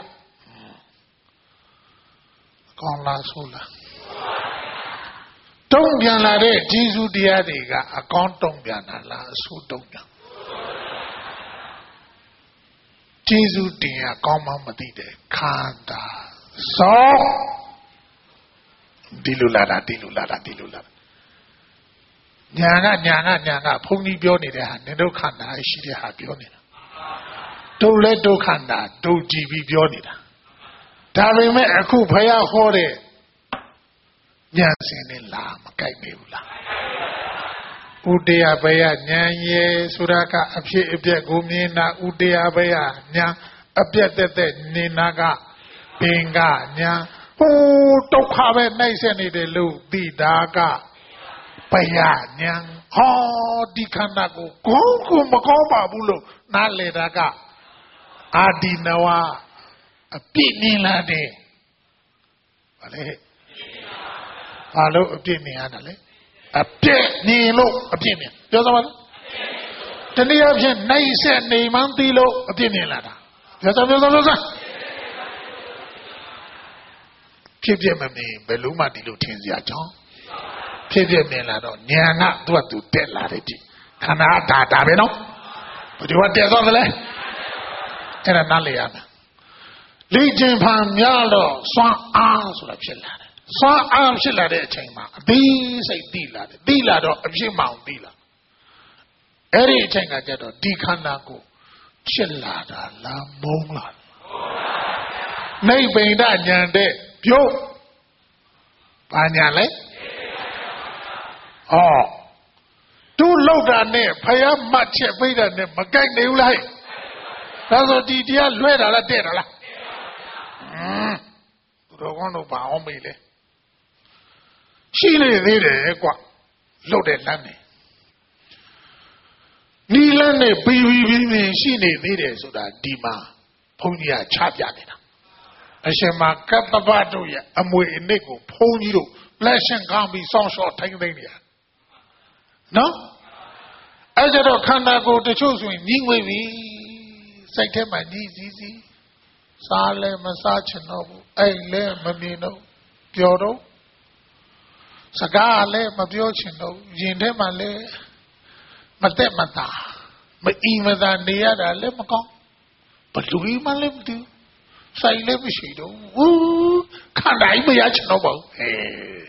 ကောင်းလားဆိုလားတုံ့ပြန်လာတဲ့ဂျေဇုတရားတွေကအကောင်းတုံ့ပြန်တာလားအဆိုးတုံ့ပြန်ဂျေဇုတရားကောင်းမှမသိတဲ့ခန္ဓာစောဒီလိုလာတာဒီလိုလာတာဒီလိုလာတာညာကညာကညာကဘုန်းကြီးပြောနေတဲ့ဟာနင်တို့ခန္ဓာရှိတဲ့ဟာပြောနေတာတို့လဲတို့ခန္ဓာတို့ကြည့်ပြီးပြောနေတာဒါပေမဲ့အခုဖယားဟောတဲ့ညာစင်နဲ့လာမကြိုက်ဘူးလားဥဒယဘယညာရေဆိုတာကအဖြစ်အပျက်ကိုမြင်တာဥဒယဘယညာအပြက်တက်တက်နေနာကပင်ကညာဟိုဒုက္ခပဲနှိမ့်ဆက်နေတယ်လို့သိတာကဘယညာဟောဒီခန္ဓာကိုကောင်းကိုမကောင်းပါဘူးလို့နားလေတာကအာဒီနဝအပြစ်မြင်လာတယ်ဗါလေဘာလို့အပြစ်မြင်ရတာလဲအပြည့်နေလို့အပြည့်မြင်ပြောစမ်းပါလားတနည်းအားဖြင့်နိုင်ဆက်နေမှန်းသိလို့အပြည့်မြင်လာတာပြောစမ်းပြောစမ်းပြောစမ်းဖြစ်ဖြစ်မမြင်ဘယ်လို့မှဒီလိုထင်စရာကြောင်းဖြစ်ဖြစ်မြင်လာတော့ဉာဏ်ကသူ့အတူတက်လာတယ်ဒီခန္ဓာဒါဒါပဲနော်ဘယ်လိုတက်သွားသလဲအဲ့ဒါနားလေရမယ်လေ့ကျင့်ဖန်များတော့စွမ်းအားဆိုတာဖြစ်လာတယ်စွမ်းအားဖြစ်လာတဲ့အချိန်မှာအသေးစိတ်သိလာတယ်သိလာတော့အဖြစ်မှောင်သိလာအဲ့ဒီအချိန်ကကျတော့ဒီခန္ဓာကိုဖြစ်လာတာလားမုန်းလာနိဗ္ဗိန္ဒဉာဏ်တဲ့ပြုတ်ဘာညာလဲဩသူ့လောက်တာနဲ့ဖယားမှတ်ချက်ပြိတာနဲ့မကိုက်နေဘူးလားဒါဆိုဒီတရားလွဲတာလားတဲ့တာလားဟမ်သူတော်ကောင်းတို့ဘာအောင်မေးလဲရှိနေသေးတယ်ကွလှုပ်တဲ့လမ်းနေနီလန်းနဲ့ဘီဘီဘီဘီရှိနေသေးတယ်ဆိုတာဒီမှာဘုန်းကြီးကချပြနေတာအရှင်မကပ္ပပတို့ရဲ့အမွေအနှစ်ကိုဘုန်းကြီးတို့လက်ရှင်ကောင်းပြီးစောင့်ရှောက်ထိုင်သိနေရနော်အဲ့ကြတော့ခန္ဓာကိုယ်တချို့ဆိုရင်ညီငွေပြီစိတ်ထဲမှာညီစည်းစည်းစားလဲမစားချင်တော့ဘူးအဲ့လဲမမြင်တော့ပျော်တော့စကားလည်းမပြောချင်တော့ရင်ထဲမှာလည်းမတက်မတာမအီမသာနေရတာလည်းမကောင်းဘလူကြီးမှလည်းမသိဘူးဆိုင်လည်းမရှိတော့ဘူးခန္ဓာကြီးမရချင်တော့ပါဘူးဟဲ့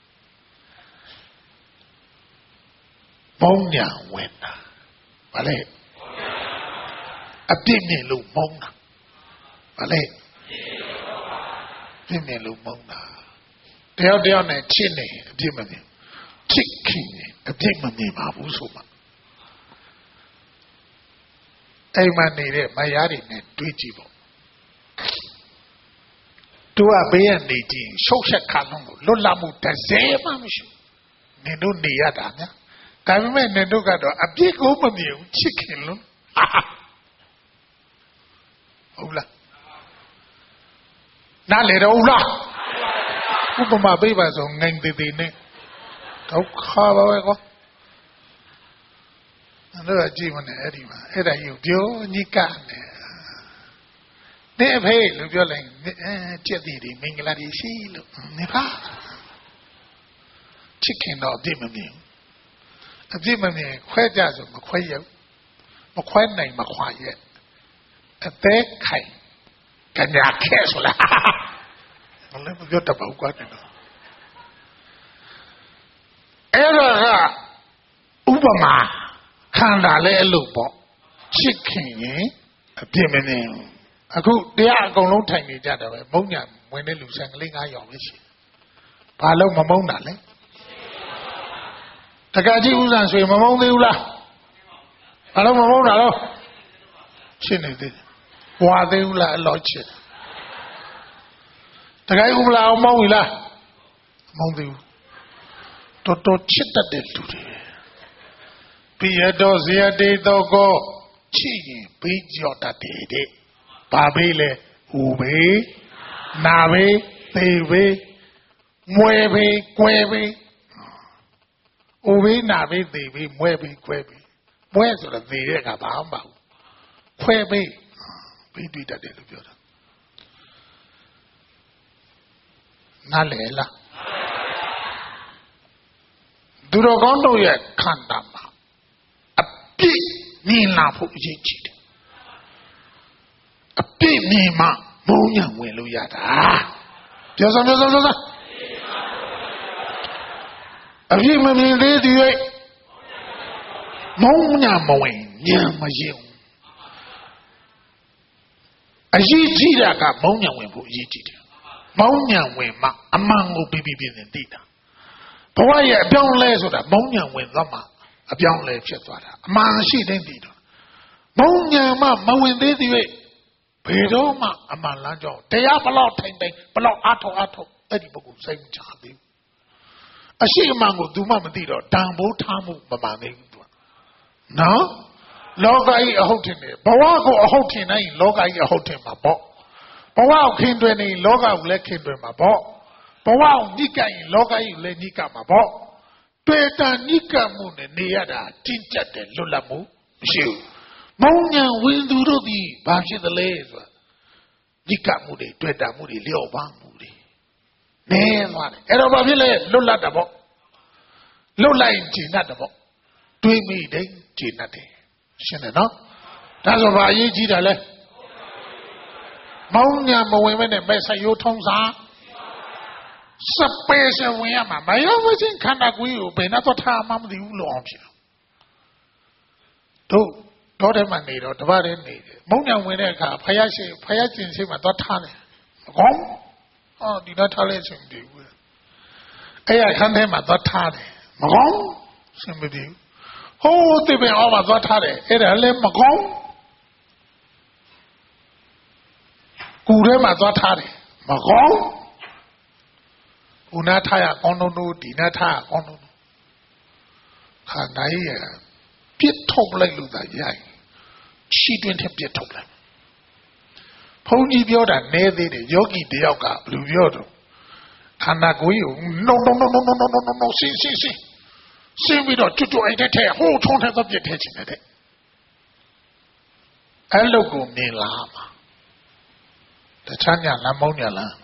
မုန်းညာဝင်တာဗါလေအပြစ်မြင်လို့မုန်းတာဗါလေပြစ်မြင်လို့မုန်းတာတယောက်တယောက်နဲ့ချစ်နေအပြစ်မမြင်ချစ်ခင်နေအပြစ်မမြင်ပါဘူးဆိုမှအိမ်မှာနေတဲ့မယားတွေနဲ့တွေးကြည့်ပေါ့သူကဘေးကနေကြည့်ရှုပ်ဆက်ခါလုံးကိုလွတ်လပ်မှုတစ်စဲမှမရှိနင်တို့နေရတာများဒါပေမဲ့နင်တို့ကတော့အပြစ်ကိုမမြင်ဘူးချစ်ခင်လို့ဟုတ်လားနားလေတော့ဟုတ်လားဥပမာပေးပါဆိုငိုင်သေးသေးနဲ့ဒုက္ခပါပဲကွာအဲ့ဒါကြည့်မနေအဲ့ဒီမှာအဲ့ဒါကြီးပြောညိကနေနေဖေးလို့ပြောလိုက်အဲကြက်တီတွေမင်္ဂလာတွေရှိလို့နေပါချစ်ခင်တော့အပြစ်မမြင်အပြစ်မမြင်ခွဲကြဆိုမခွဲရမခွဲနိုင်မခွာရဲ့အသက်ခိုင်ကညာခဲဆိုလားဘယ်လိုပြောတတ်ပါ့ကွာတယ်အဲ့ဒါကဥပမာခန္ဓာလည်းအဲ့လိုပေါ့ချစ်ခင်ရင်အပြစ်မမြင်အခုတရားအကုန်လုံးထိုင်နေကြတယ်ပဲမုံညာဝင်တဲ့လူဆန်ကလေးငါးယောက်ပဲရှိဘာလို့မမုန်းတာလဲတက္ကကြီးဥစ္စာဆိုရင်မမုန်းသေးဘူးလားဘာလို့မမုန်းတာလဲရှင်းနေသေးတယ်ဝါသေးဘူးလားအလောချစ်တက္ကကြီးဥပလာအောင်မုန်းပြီလားမုန်းသေးဘူးတော်တော်ချစ်တတ်တဲ့လူတွေပြရတော့ဇေယတေတော့ကိုချစ်ရင်ပြီးကြော်တတ်တယ်တဲ့ဘာဘေးလဲဟူဘေးနာဘေးသေဘေးမွဲဘေးကွဲဘေးဟူဘေးနာဘေးသေဘေးမွဲဘေးကွဲဘေးမွဲဆိုတော့သေတဲ့ကဘာမှမဟုတ်ခွဲဘေးပြီးတွေ့တတ်တယ်လို့ပြောတာနားလေလားသူတော်ကောင်းတို့ရဲ့ခန္ဓာမှာအပြည့်မြင်လာဖို့အရေးကြီးတယ်အပြည့်မြင်မှမုန်းညာဝင်လို့ရတာပြောစမ်းပြောစမ်းပြောစမ်းအပြည့်မမြင်သေးသည်ရဲ့မုန်းညာမဝင်ညာမရင်အရေးကြီးတာကမုန်းညာဝင်ဖို့အရေးကြီးတယ်မုန်းညာဝင်မှအမှန်ကိုပြီးပြီးပြင်းပြင်းသိတာဘဝရဲ့အပြောင်းလဲဆိုတာမုန်းညာဝင်သွားမှအပြောင်းလဲဖြစ်သွားတာအမှန်ရှိတဲ့သိတော့မုန်းညာမှမဝင်သေးသည်ရဲ့ဘယ်တော့မှအမှန်လမ်းကြောင်းတရားဘလောက်ထိုင်တိုင်ဘလောက်အားထုတ်အားထုတ်အဲ့ဒီပုဂ္ဂိုလ်စိတ်မချသေးဘူးအရှိအမှန်ကိုသူမှမသိတော့တန်ဖိုးထားမှုမမှန်သေးဘူးသူကနော်လောကကြီးအဟုတ်ထင်တယ်ဘဝကိုအဟုတ်ထင်တိုင်းလောကကြီးအဟုတ်ထင်မှာပေါ့ဘဝကိုခင်တွင်နေလောကကိုလည်းခင်တွင်မှာပေါ့ဘဝကိုညှိကပ်ရင်လောကကြီးကိုလည်းညှိကပ်မှာပေါ့တွေ့တာနိကမှုနဲ့နေရတာတင်းကျပ်တယ်လွတ်လပ်မှုမရှိဘူးမောင်ညာဝင်သူတို့ဒီဘာဖြစ်သလဲဆိုတာနိကမှုတွေတွေ့တာမှုတွေလျော့ပါမှုတွေနေသွားတယ်အဲ့တော့ဘာဖြစ်လဲလွတ်လပ်တာပေါ့လွတ်လိုက်ကျင်တတ်တယ်ပေါ့တွေးမိတယ်ကျင်တတ်တယ်ရှင်းတယ်နော်ဒါဆိုဘာအရေးကြီးတယ်လဲမောင်ညာမဝင်မဲနဲ့မဲ့ဆက်ရိုးထုံးစားစပယ်ရှယ်ဝင်ရမှာမရောမချင်းခန္ဓာကိုယ်ကိုဘယ်နဲ့တော့ထားမှမသိဘူးလို့အောင်ဖြစ်တို့တော့တယ်မှနေတော့တပတ်တည်းနေတယ်မုံညာဝင်တဲ့အခါဖယားရှိဖယားကျင်ရှိမှတော့ထားတယ်မကောင်းအော်ဒီတော့ထားလဲအချိန်တည်းဘူးအဲ့ရခန်းထဲမှာတော့ထားတယ်မကောင်းစင်မတည်ဟိုးတိပင်အောင်မှာတော့ထားတယ်အဲ့ဒါလည်းမကောင်းကူထဲမှာတော့ထားတယ်မကောင်းဟိုနာထားရကောင်းတော့ဒီနာထားကောင်းတော့ခါနိုင်ရပြစ်ထုတ်လိုက်လို့သာရိုက်ချီတွင်ထက်ပြစ်ထုတ်လိုက်ဘုန်းကြီးပြောတာနဲသေးတယ်ယောဂီတယောက်ကဘယ်လိုပြောတော့ခန္ဓာကိုယ်ကို no no no no no no no no ရှင်းရှင်းရှင်းရှင်းပြီးတော့ကျွတ်ကျွတ်အိတ်ထဲဟိုးထုံးထဲတော့ပြစ်ထဲချင်တယ်အဲ့လိုကိုမြင်လာမှာတခြားညာလားမောင်းညာလား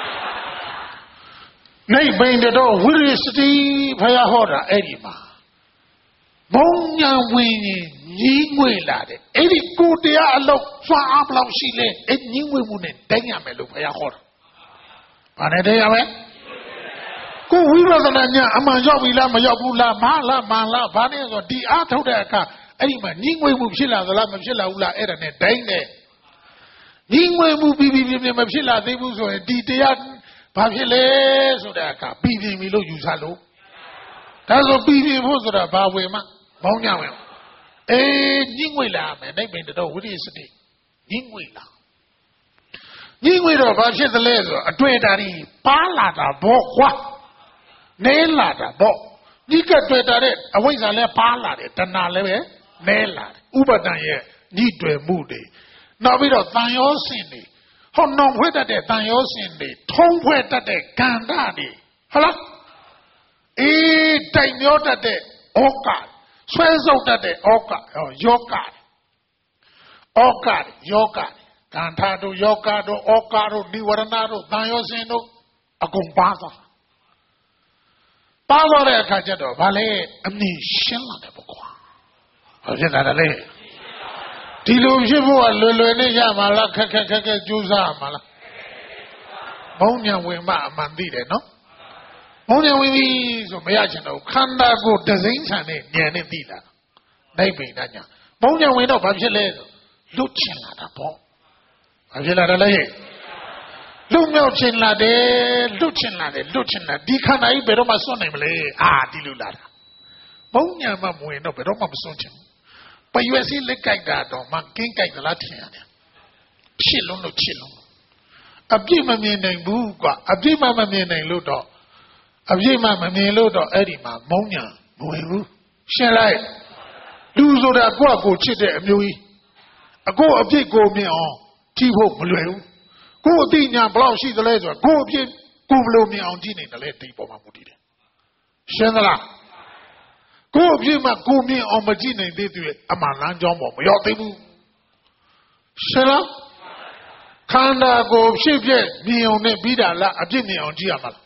နိဗ္ဗာန်တော့ဝိရိယစတိဖယားဟောတာအဲ့ဒီမှာမုံညာဝင်ကြီးငွေလာတယ်အဲ့ဒီကိုတရားအလောက်စွာအားဘလောက်ရှိလဲအဲ့ညီငွေမှုနဲ့တိုင်းရမယ်လို့ဖယားဟောတာဘာနဲ့တိုင်းရမလဲကိုဝိပဿနာညာအမှန်ရောက်ပြီလားမရောက်ဘူးလားမလားမလားဘာနဲ့ဆိုဒီအားထုတ်တဲ့အခါအဲ့ဒီမှာညီငွေမှုဖြစ်လာသလားမဖြစ်လာဘူးလားအဲ့ဒါနဲ့တိုင်းတယ်ညီငွေမှုပြီးပြီးပြမဖြစ်လာသေးဘူးဆိုရင်ဒီတရားဘာဖြစ်လဲဆိုတဲ့အခါပြီးပြီလို့ယူဆလို့ဒါဆိုပြီးပြီဖို့ဆိုတာဘာဝင်မှမောင်းကြဝင်အေးညှိငွေလာမယ်နိဗ္ဗာန်တော်ဝိရိယစတိညှိငွေလာညှိငွေတော့ဘာဖြစ်သလဲဆိုအတွေ့အတာတွေပါလာတာဘောကွာနဲလာတာဘောညှိကတွေ့တာတဲ့အဝိဇ္ဇာလည်းပါလာတယ်တဏှာလည်းပဲနဲလာတယ်ဥပါဒံရဲ့ညှိတွေ့မှုတွေနောက်ပြီးတော့တန်ရောစင်တွေဟောနှောင်ဖွဲ့တတ်တဲ့တန်ရောစင်တွေထုံးဖွဲ့တတ်တဲ့ကန္ဓာတွေဟုတ်လားအေးတိုင်မျောတတ်တဲ့ဩကဆွဲဆုပ်တတ်တဲ့ဩကယောကဩကယောကကန္ဓာတို့ယောကတို့ဩကတို့និဝရဏတို့တန်ရောစင်တို့အကုန်ပါသွားပါသွားတဲ့အခါကျတော့ဗာလေအမြင်ရှင်းလာတယ်ပေါ့ကွာဟုတ်ဖြစ်တာလေဒီလိုဖြစ်ဖို့ကလွယ်လွယ်နဲ့ရမှာလားခက်ခက်ခက်ခက်ကြိုးစားမှာလားဘုံညာဝင်မှအမှန်သိတယ်နော်ဘုံညာဝင်ပြီဆိုမရချင်တော့ခန္ဓာကိုယ်တစိမ့်ဆန်နဲ့ဉာဏ်နဲ့သိလာနိုင်ပိဏညာဘုံညာဝင်တော့ဘာဖြစ်လဲဆိုလွတ်ချင်လာတာပေါ့ဘာဖြစ်လာတယ်လဲလွတ်မြောက်ချင်လာတယ်လွတ်ချင်လာတယ်လွတ်ချင်လာဒီခန္ဓာကြီးဘယ်တော့မှစွန့်နိုင်မလဲအာဒီလိုလာတာဘုံညာမှမဝင်တော့ဘယ်တော့မှမစွန့်ချင်ဘူးပရွယ်စီလက်ကြိုက်တာတော့မှကင်းကြိုက်သလားထင်ရတယ်ချစ်လုံးလို့ချစ်လုံးအပြစ်မမြင်နိုင်ဘူးကွာအပြစ်မှမမြင်နိုင်လို့တော့အပြစ်မှမမြင်လို့တော့အဲ့ဒီမှာမုံညာမဝင်ဘူးရှင်းလိုက်လူဆိုတာကိုယ့်ကိုချစ်တဲ့အမျိုးကြီးအကိုအပြစ်ကိုမြင်အောင်ကြည့်ဖို့မလွယ်ဘူးကိုယ်အသိဉာဏ်ဘယ်လောက်ရှိသလဲဆိုတော့ကိုယ်အပြစ်ကိုယ်ဘယ်လိုမြင်အောင်ကြည့်နေတယ်လဲဒီပေါ်မှာမူတည်တယ်ရှင်းသလားကိုယ်အပြစ်မှကိုမြင်အောင်မကြည့်နိုင်သေးသေးအမှန်လမ်းကြောင်းပေါ်မရောက်သေးဘူးရှင်းလားခန္ဓာကိုယ်ဖြစ်ဖြစ်မြင်အောင်နဲ့ပြီးတာလားအပြစ်မြင်အောင်ကြည့်ရမှာလား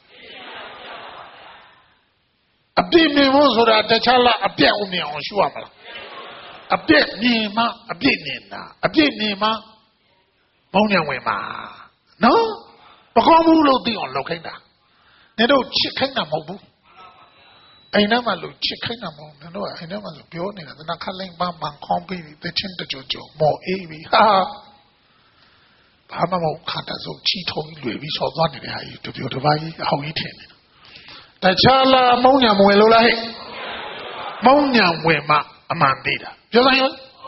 အပြစ်မြင်ဖို့ဆိုတာတခြားလားအပြက်ကိုမြင်အောင်ရှုရမှာလားအပြက်မြင်မှအပြစ်မြင်တာအပြစ်မြင်မှဘုံညာဝင်မှာနော်မကောင်းဘူးလို့သိအောင်လုပ်ခိုင်းတာနေတော့ချစ်ခိုင်းတာမဟုတ်ဘူးအိမ်ထဲမှာလို့ချစ်ခိုင်းတာမဟုတ်ဘူးတို့အိမ်ထဲမှာဆိုပြောနေတာသနာခလိုင်းပန်းပန်းခေါင်းပြီးတချင်းတကြိုကြိုမော်အေးပြီးဟာဘာမှမဟုတ်ခါတာဆိုချီထုံးလွယ်ပြီးဆော်သွားနေတဲ့ဟာကြီးတပြောတပါးကြီးအဟောင်းကြီးထင်တယ်တခြားလားမုံညာမဝင်လို့လားဟဲ့မုံညာဝင်မှအမှန်သေးတာပြောစမ်းရော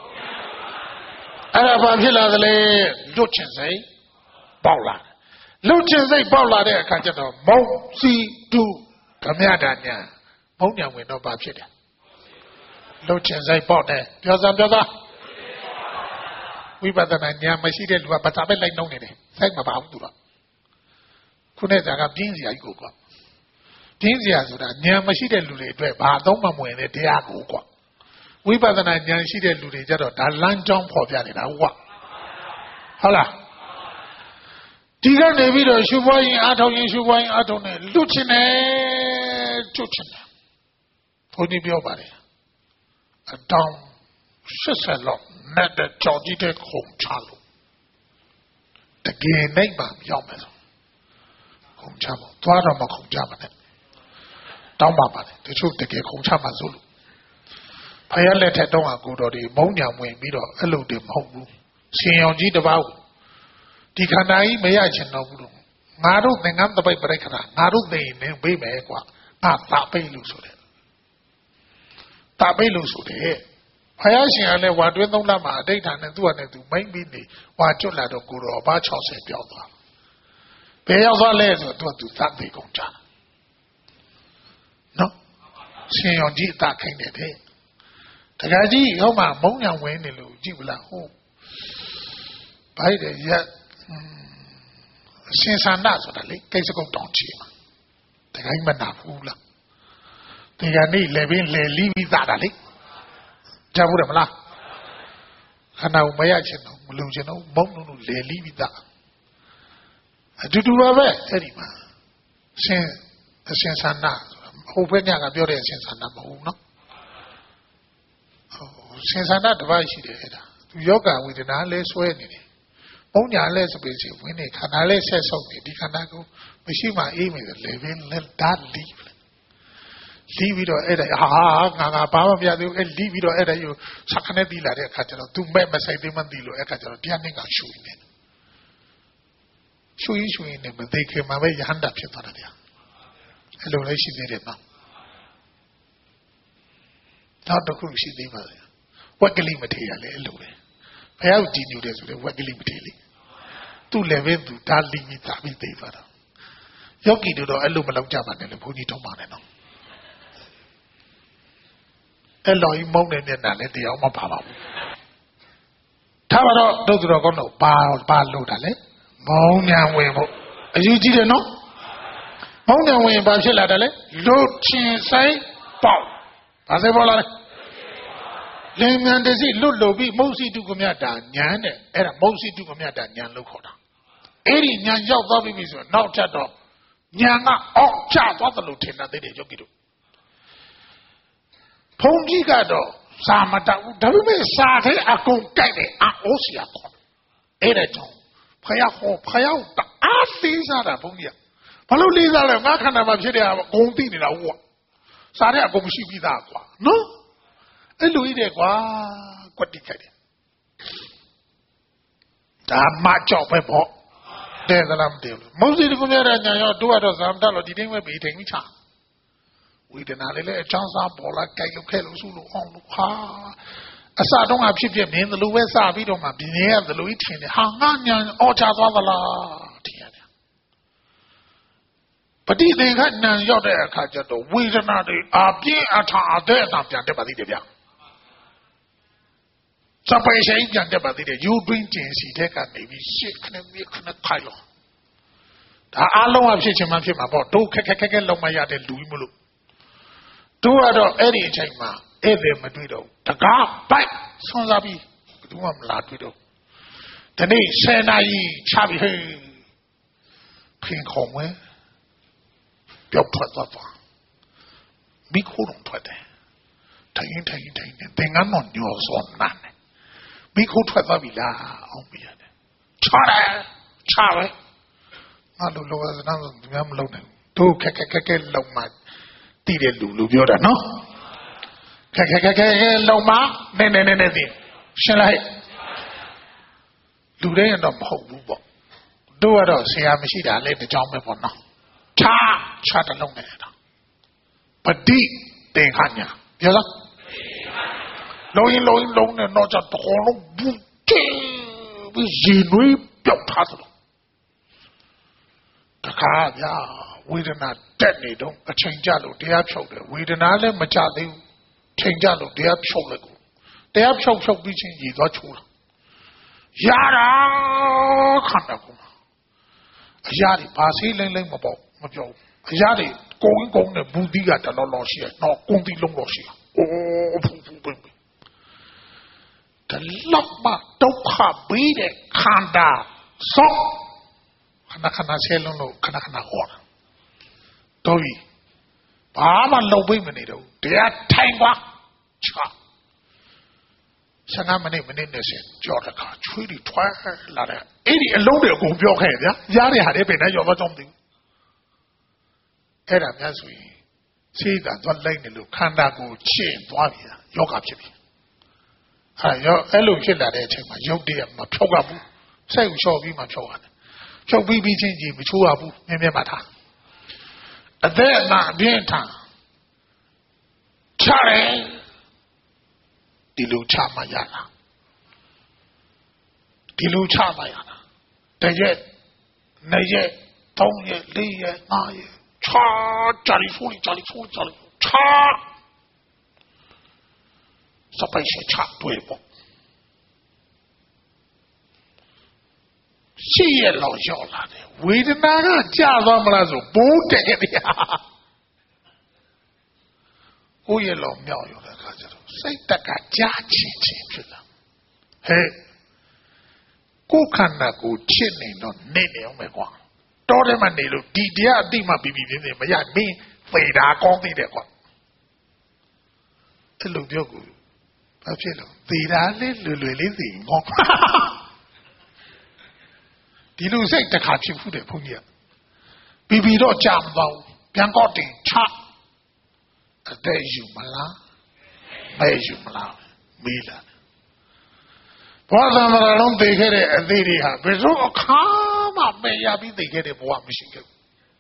အဲ့ဒါဘာဖြစ်လာသလဲလွတ်ချင်စိတ်ပေါက်လာလွတ်ချင်စိတ်ပေါက်လာတဲ့အခါကျတော့မုံစီတုဓမြတာညာမုံညာဝင်တော့ဘာဖြစ်တယ်လွတ်ချင်စိတ်ပေါက်တယ်ပြောစမ်းပြောစမ်းဝိပဿနာဉာဏ်မရှိတဲ့လူကဘာသာပဲလိုက်နှုံးနေတယ်စိတ်မပါဘူးသူတော့ခုနဲ့ကပြင်းစရာကြီးကိုကွာဒင်းစရာဆိုတာဉာဏ်မရှိတဲ့လူတွေအတွက်ဘာတော့မှမဝင်တဲ့တရားကိုကွာဝိပဿနာဉာဏ်ရှိတဲ့လူတွေကြတော့ဒါလမ်းကြောင်းဖော်ပြနေတာကွာဟုတ်လားဒီကနေပြီးတော့ရှုပွားရင်အားထုတ်ရင်ရှုပွားရင်အားထုတ်နေလွတ်ချင်တယ်ကျွတ်ချင်တယ်ဘုန်းကြီးပြောပါတယ်အတောင်ရှစ်ဆယ်လောက်နဲ့တဲ့ကြော်ကြီးတဲ့ခုံချလို့တကယ်နိုင်မှရောက်မယ်ဆိုခုံချဖို့သွားတော့မခုံချပါနဲ့တောင်းပါပါတယ်တချို့တကယ်ခုံချမှဆိုလို့ဖယားလက်ထက်တော့အကူတော်တွေမုံညာဝင်ပြီးတော့အဲ့လိုတွေမဟုတ်ဘူးရှင်ရောင်ကြီးတစ်ပါးဒီခန္ဓာကြီးမရချင်တော့ဘူးလို့ငါတို့သင်္ကန်းတပိတ်ပြိခရာငါတို့သိရင်ပြေးမယ်ကွာငါတာပိတ်လို့ဆိုတယ်တာပိတ်လို့ဆိုတယ်ဖယားရှင်ကလည်းဝါတွင်းသုံးလမှာအဋိဌာနဲ့သူ့အနေနဲ့သူမိမ့်ပြီးနေဝါကျွတ်လာတော့ကိုတော်ဘာ၆၀ပြောင်းသွားဘယ်ရောက်သွားလဲဆိုတော့သူကသူသတ်ပြီးကုန်ကြနော်ရှင်ရောင်ကြီးအတာခိုင်းတယ်တဲ့တခါကြီးဟောမှာမုံညာဝင်နေလို့ကြည့်ပလားဟုတ်ဘိုက်တယ်ရက်ရှင်ဆန္ဒဆိုတာလေကိစ္စကုတ်တောင်ချီမှာတခါကြီးမနာဘူးလားဒီကနေ့လေပင်လေလီးပြီးသားတာလေကြားဘူးတယ်မလားခန္ဓာကိုမရချင်တော့မလုံချင်တော့မုံလို့လေလီးပြီးသားအတူတူပါပဲအဲ့ဒီမှာရှင်အရှင်ဆန္ဒဟိုဘက်ညကပြောတဲ့အရှင်ဆန္ဒမဟုတ်နော်ရှင်ဆန္ဒတစ်ပါးရှိတယ်အဲ့ဒါသူယောဂဝေဒနာလဲဆွဲနေတယ်ဘုံညာလဲစပယ်စီဝင်နေခန္ဓာလဲဆက်ဆုပ်နေဒီခန္ဓာကိုမရှိမှအေးမယ်လေဘင်းလဲဓာတ်လီးလီးပြီးတော့အဲ့ဒါဟာငါငါဘာမှမပြသေးဘူးအဲ့လီးပြီးတော့အဲ့ဒါယူစခနဲ့တီးလာတဲ့အခါကျတော့သူမဲ့မဆိုင်သေးမှတီးလို့အဲ့အခါကျတော့တရားနဲ့ကရှူနေတယ်ရှူရင်ရှူရင်နဲ့မသိခင်မှာပဲယဟန္တာဖြစ်သွားတယ်ဗျာအဲ့လိုလည်းရှိသေးတယ်နော်နောက်တစ်ခုရှိသေးပါလေဝက်ကလေးမထေရလည်းအဲ့လိုပဲဘယ်ရောက်တည်ညိုတယ်ဆိုတော့ဝက်ကလေးမထေလေသူ့လည်းပဲသူဓာတ်လီမိတာပြီးသေးပါတော့ယောဂီတို့တော့အဲ့လိုမလုပ်ကြပါနဲ့လေဘုန်းကြီးထုံးပါနဲ့နော်အဲ့လိုကြီးမုန်းနေနေတာလည်းတရားမပါပါဘူးထားပါတော့တို့တို့ကောင်းတော့ပါပါလို့တာလေမုန်းညာဝင်ဖို့အယူကြီးတယ်နော်မုန်းညာဝင်ဘာဖြစ်လာတယ်လဲလွတ်ချင်ဆိုင်ပေါက်ဘာစေပေါ်လာလဲလင်မြန်တစီလွတ်လို့ပြီးမုတ်စီတုကမြတာညာနဲ့အဲ့ဒါမုတ်စီတုကမြတာညာလို့ခေါ်တာအဲ့ဒီညာရောက်သွားပြီဆိုတော့နောက်ထပ်တော့ညာကအောက်ကျသွားတယ်လို့ထင်တာတဲ့ယောဂီတို့ဘုန်းကြီးကတော့စာမတတ်ဘူးဒါပေမဲ့စာတဲ့အကုန်ကြိုက်တယ်အာအိုးစီယာခေါ်အဲ့ဒါကြောင့်ဖယားဟောဖယားတအားသေးစားတာဘုန်းကြီးကဘာလို့လေးစားလဲငါခန္ဓာမှာဖြစ်တဲ့အကုန်သိနေတာဟုတ်စာတဲ့အကုန်မရှိပြီးသားကွာနော်အဲ့လိုကြီးတယ်ကွာကွက်တိခိုက်တယ်ဒါမှကြောက်ပဲပေါ့တဲ့ကလားမတည်ဘူးမုံစီတကူမြတဲ့ညာရောတို့ကတော့ဇာမတလို့ဒီတိုင်းပဲပြီးထိန်ပြီးချဝေဒနာလေးလည်းအချောင်းစားပေါ်လာကြိုက်လို့ခဲလို့စုလို့အောင်လို့ဟာအစတုန်းကဖြစ်ဖြစ်မင်းဘလို့ပဲစပြီးတော့မှပြင်းရဘလို့ကြီးထင်တယ်ဟာငါညာအော်ချသွားသလားထင်ရတယ်ပဋိသင်္ခဏံရောက်တဲ့အခါကျတော့ဝေဒနာတွေအပြင်းအထန်အတဲ့အတန်ပြန်တက်ပါသေးတယ်ဗျစပယ်ရှိပြန်တက်ပါသေးတယ်ယူတွင်းကျင်စီတဲ့ကနေပြီးရှစ်ခနဲ့မြေခနဲ့ခိုင်လို့ဒါအလုံးအဖြစ်ချင်မှဖြစ်မှာပေါ့တို့ခက်ခက်ခက်ခက်လုံးမရတဲ့လူကြီးမလို့တို့ကတော့အဲ့ဒီအချိန်မှာအဲ့ဒီမတွေ့တော့တကားပိုက်ဆွမ်းစားပြီးဘယ်သူမှမလာတွေ့တော့ဒီနေ့ဆယ်နာရီချပြီးဟေးခင်ခုံဝဲပျောက်ထွက်သွားသွားမိခိုးတော့ထွက်တယ်ထိုင်ထိုင်ထိုင်နေသင်္ကန်းတော့ညော်စောနာနေမိခိုးထွက်သွားပြီလားအောင်ပြရတယ်ချတယ်ချပဲငါလိုလိုစနာဆိုသူများမလုပ်နိုင်တို့ခက်ခက်ခက်ခက်လုံမှတည်တဲ့လူလူပြောတာနော်ခက်ခက်ခက်ခက်လုံမှနေနေနေနေသိရှင်းလိုက်လူတွေတော့မဟုတ်ဘူးပေါ့တို့ကတော့ဆရာမရှိတာလေတကြောင်ပဲပေါ့နော်ချာချာတလုံးနေတာပฏิသင်္ခဏညာပြောလားလုံးရင်လုံးလုံးနဲ့တော့ကြတော့လုံးဘူးတင်းပြီးရေနွေးပြောက်ထားသလိုတခါဗျာဝေဒနာတက်နေတော့အချိန်ကြလို့တရားဖြုတ်တယ်ဝေဒနာလည်းမကြသေးဘူးချိန်ကြလို့တရားဖြုတ်လိုက်ကိုတရားဖြုတ်ဖြုတ်ပြီးချင်းရေသွားချိုးတာရတာခန္ဓာကိုယ်အရာတွေဘာစေးလိမ့်လိမ့်မပေါ့မပြောဘူး家里公公的目的啊，得了老些，那工地弄老些，哦，噗噗噗噗，这老嘛都卡背的，看到少，看那看那车弄路，看那看那活了，对，爸爸老背没那头，这样太瓜，差。三俺们那们那那些叫着看，吹的ထွက်来的，哎，你老的股票开的，家里还得被那要不中的。哎，咱们属于虽然说累的路，看那个钱多少呀，要干屁屁，啊，要哎路去来的情况，有的嘛票干部，谁有小比嘛票干的，小比比经济没出啊不，明白吗他？啊，在那边他，家人，第六差嘛呀啦，第六差嘛呀啦，这些那些东西、里些那些。差家里处理，家里处理，家里差，是被谁差对不？谁也老笑了的，为了那个家长们来说不得的呀，我也老妙有那个叫做谁得个家亲戚去了，嘿，我看那个千年都那年没光。到底嘛？你路地底下地嘛，比比比比，没呀，没肥大高地的quoi？这路标个，啊，这路肥大的路路的地我，哈哈哈！地路上得卡起富的朋友，比比到讲到边高地差，啊，得有么啦？没有么啦？没了。我怎么能弄对开的？对的哈，比如说我看。嘛没呀，比对开的不话不行的，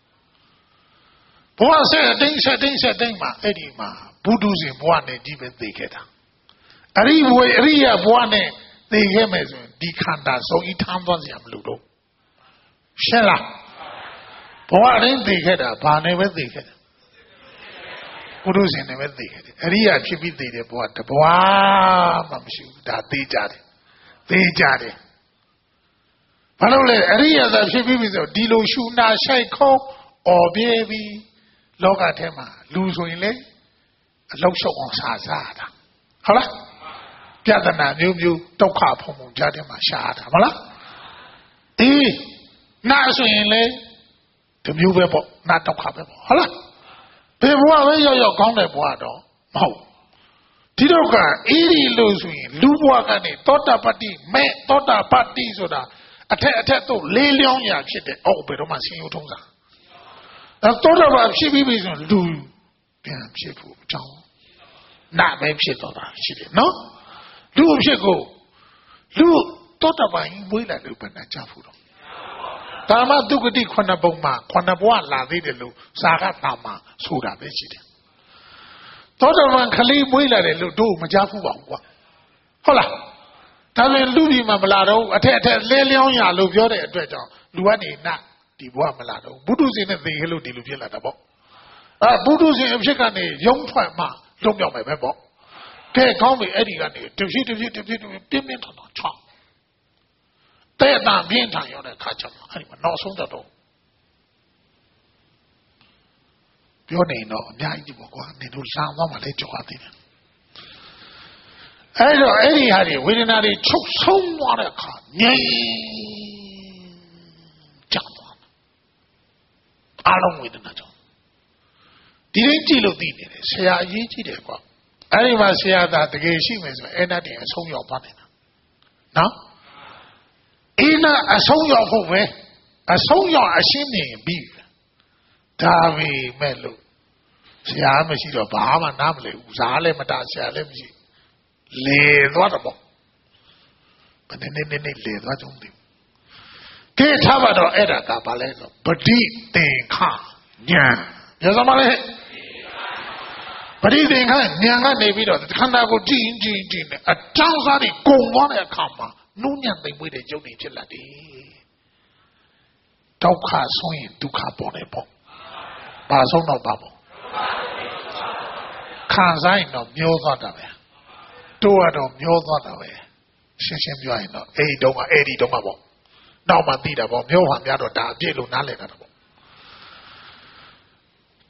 不话设定设定设定嘛，哎的嘛，不都是不话呢基本对开的，而你我而你也不话呢对开没说，你看他所以谈方是怎么路的，是啦，不话人对开的，把那边对开的，不都是那边对开的，而你也偏偏对的不话，他不话嘛不行，他对家的，对家的。ဘာလို့လဲအရိယာသာဖြစ်ပြီးပြီဆိုဒီလိုရှုနာရှိုက်ခေါ်អော်ပြေးပြီးလောကထဲမှာလူဆိုရင်လေအလောက်ရှုပ်အောင်စားစားတာဟုတ်လားပြဿနာမျိုးမျိုးဒုက္ခဖုံဖုံကြားထဲမှာရှားတာမလားအေးနာဆိုရင်လေဒီမျိုးပဲပေါ့နာဒုက္ခပဲပေါ့ဟုတ်လားဘယ်ဘဝပဲရောက်ရောက်ကောင်းတဲ့ဘဝတော့မဟုတ်ဒီတော့ကအေးဒီလို့ဆိုရင်လူဘဝကနေသောတာပတ္တိမဲ့သောတာပတ္တိဆိုတာအထက်အထက်သို့လေးလျောင်းရာဖြစ်တဲ့အောက်ဘယ်တော့မှဆင်းရဲထုံးစားအဲတောတော့ဘာဖြစ်ပြီးပြီဆိုလူပြန်ဖြစ်ဖို့အကြောင်းနာပဲဖြစ်တော့တာရှိတယ်နော်လူဖြစ်ကိုလူတောတော့ဘာရင်ဝေးလာလို့ဘယ်နဲ့ကြဖို့တော့ကာမဒုက္ခတိခုနှစ်ပုံမှာခုနှစ်ဘဝလာသေးတယ်လို့ဇာကတာမှာဆိုတာပဲရှိတယ်တောတော့ဘာခလေးဝေးလာတယ်လို့တို့မကြဘူးပါဘူးကွာဟုတ်လားဒါပေမဲ့လူကြီးမှမလာတော့အထက်အထက်လဲလျောင်းရလို့ပြောတဲ့အတွက်ကြောင့်လူကနေနဒီဘဝမလာတော့ဘုဒ္ဓရှင်နဲ့သိခဲ့လို့ဒီလိုဖြစ်လာတာပေါ့အဲဘုဒ္ဓရှင်အဖြစ်ကနေရုံးထွက်မှလွတ်မြောက်မယ်ပဲပေါ့ကဲကောင်းပြီအဲ့ဒီကနေတဖြည်းတဖြည်းတဖြည်းတဖြည်းပြင်းပြင်းထန်ထန်ချောင်းတဲ့တာပြင်းထန်ရောက်တဲ့ခါကျမှအဲ့ဒီမှာနောက်ဆုံးတော့ပြောနေတော့အများကြီးပေါ့ကွာနေတို့လာတော့မှလည်းကြောက်ရသေးတယ်အဲ့တော့အဲ့ဒီဟာတွေဝေဒနာတွေချုပ်ဆုံးသွားတဲ့အခါငြိမ်ကြသွားတယ်အလုံးဝေဒနာကြောင့်ဒီလိုကြည့်လို့သိနေတယ်ဆရာအရေးကြီးတယ်ကွာအဲ့ဒီမှာဆရာသာတကယ်ရှိမယ်ဆိုရင်အဲ့ဒါတည်းအဆုံးရောက်သွားတယ်နော်အိနာအဆုံးရောက်ဖို့ပဲအဆုံးရောက်အရှင်းမြင်ပြီးဒါပေမဲ့လို့ဆရာမရှိတော့ဘာမှနားမလည်ဘူးဇာလည်းမတာဆရာလည်းမရှိလေသွားတော့ပေါ့ဘယ်နဲ့နဲ့နဲ့လေသွားကြုံတယ်ကဲထားပါတော့အဲ့ဒါကဘာလဲဆိုပဋိသင်္ခညာရသမားလေပဋိသင်္ခညာကနေပြီးတော့ခန္ဓာကိုကြည့်ရင်ကြည့်ကြည့်နဲ့အကြောင်းစားတွေကုန်သွားတဲ့အခါမှာနုညံ့သိမ့်ပွေးတဲ့ရုပ်တွေဖြစ်လာတယ်ဒုက္ခဆုံးရင်ဒုက္ခပေါ်တယ်ပေါ့ဘာဆုံးတော့ပါပေါ့ခံစားရင်တော့မျောသွားတာပဲတို့ကတော့မျောသွားတာပဲရှင်းရှင်းပြောရင်တော့အဲ့ဒီတုန်းကအဲ့ဒီတုန်းကပေါ့နောက်မှသိတာပေါ့မျောဟာများတော့ဒါအပြည့်လို့နားလည်တာပေါ့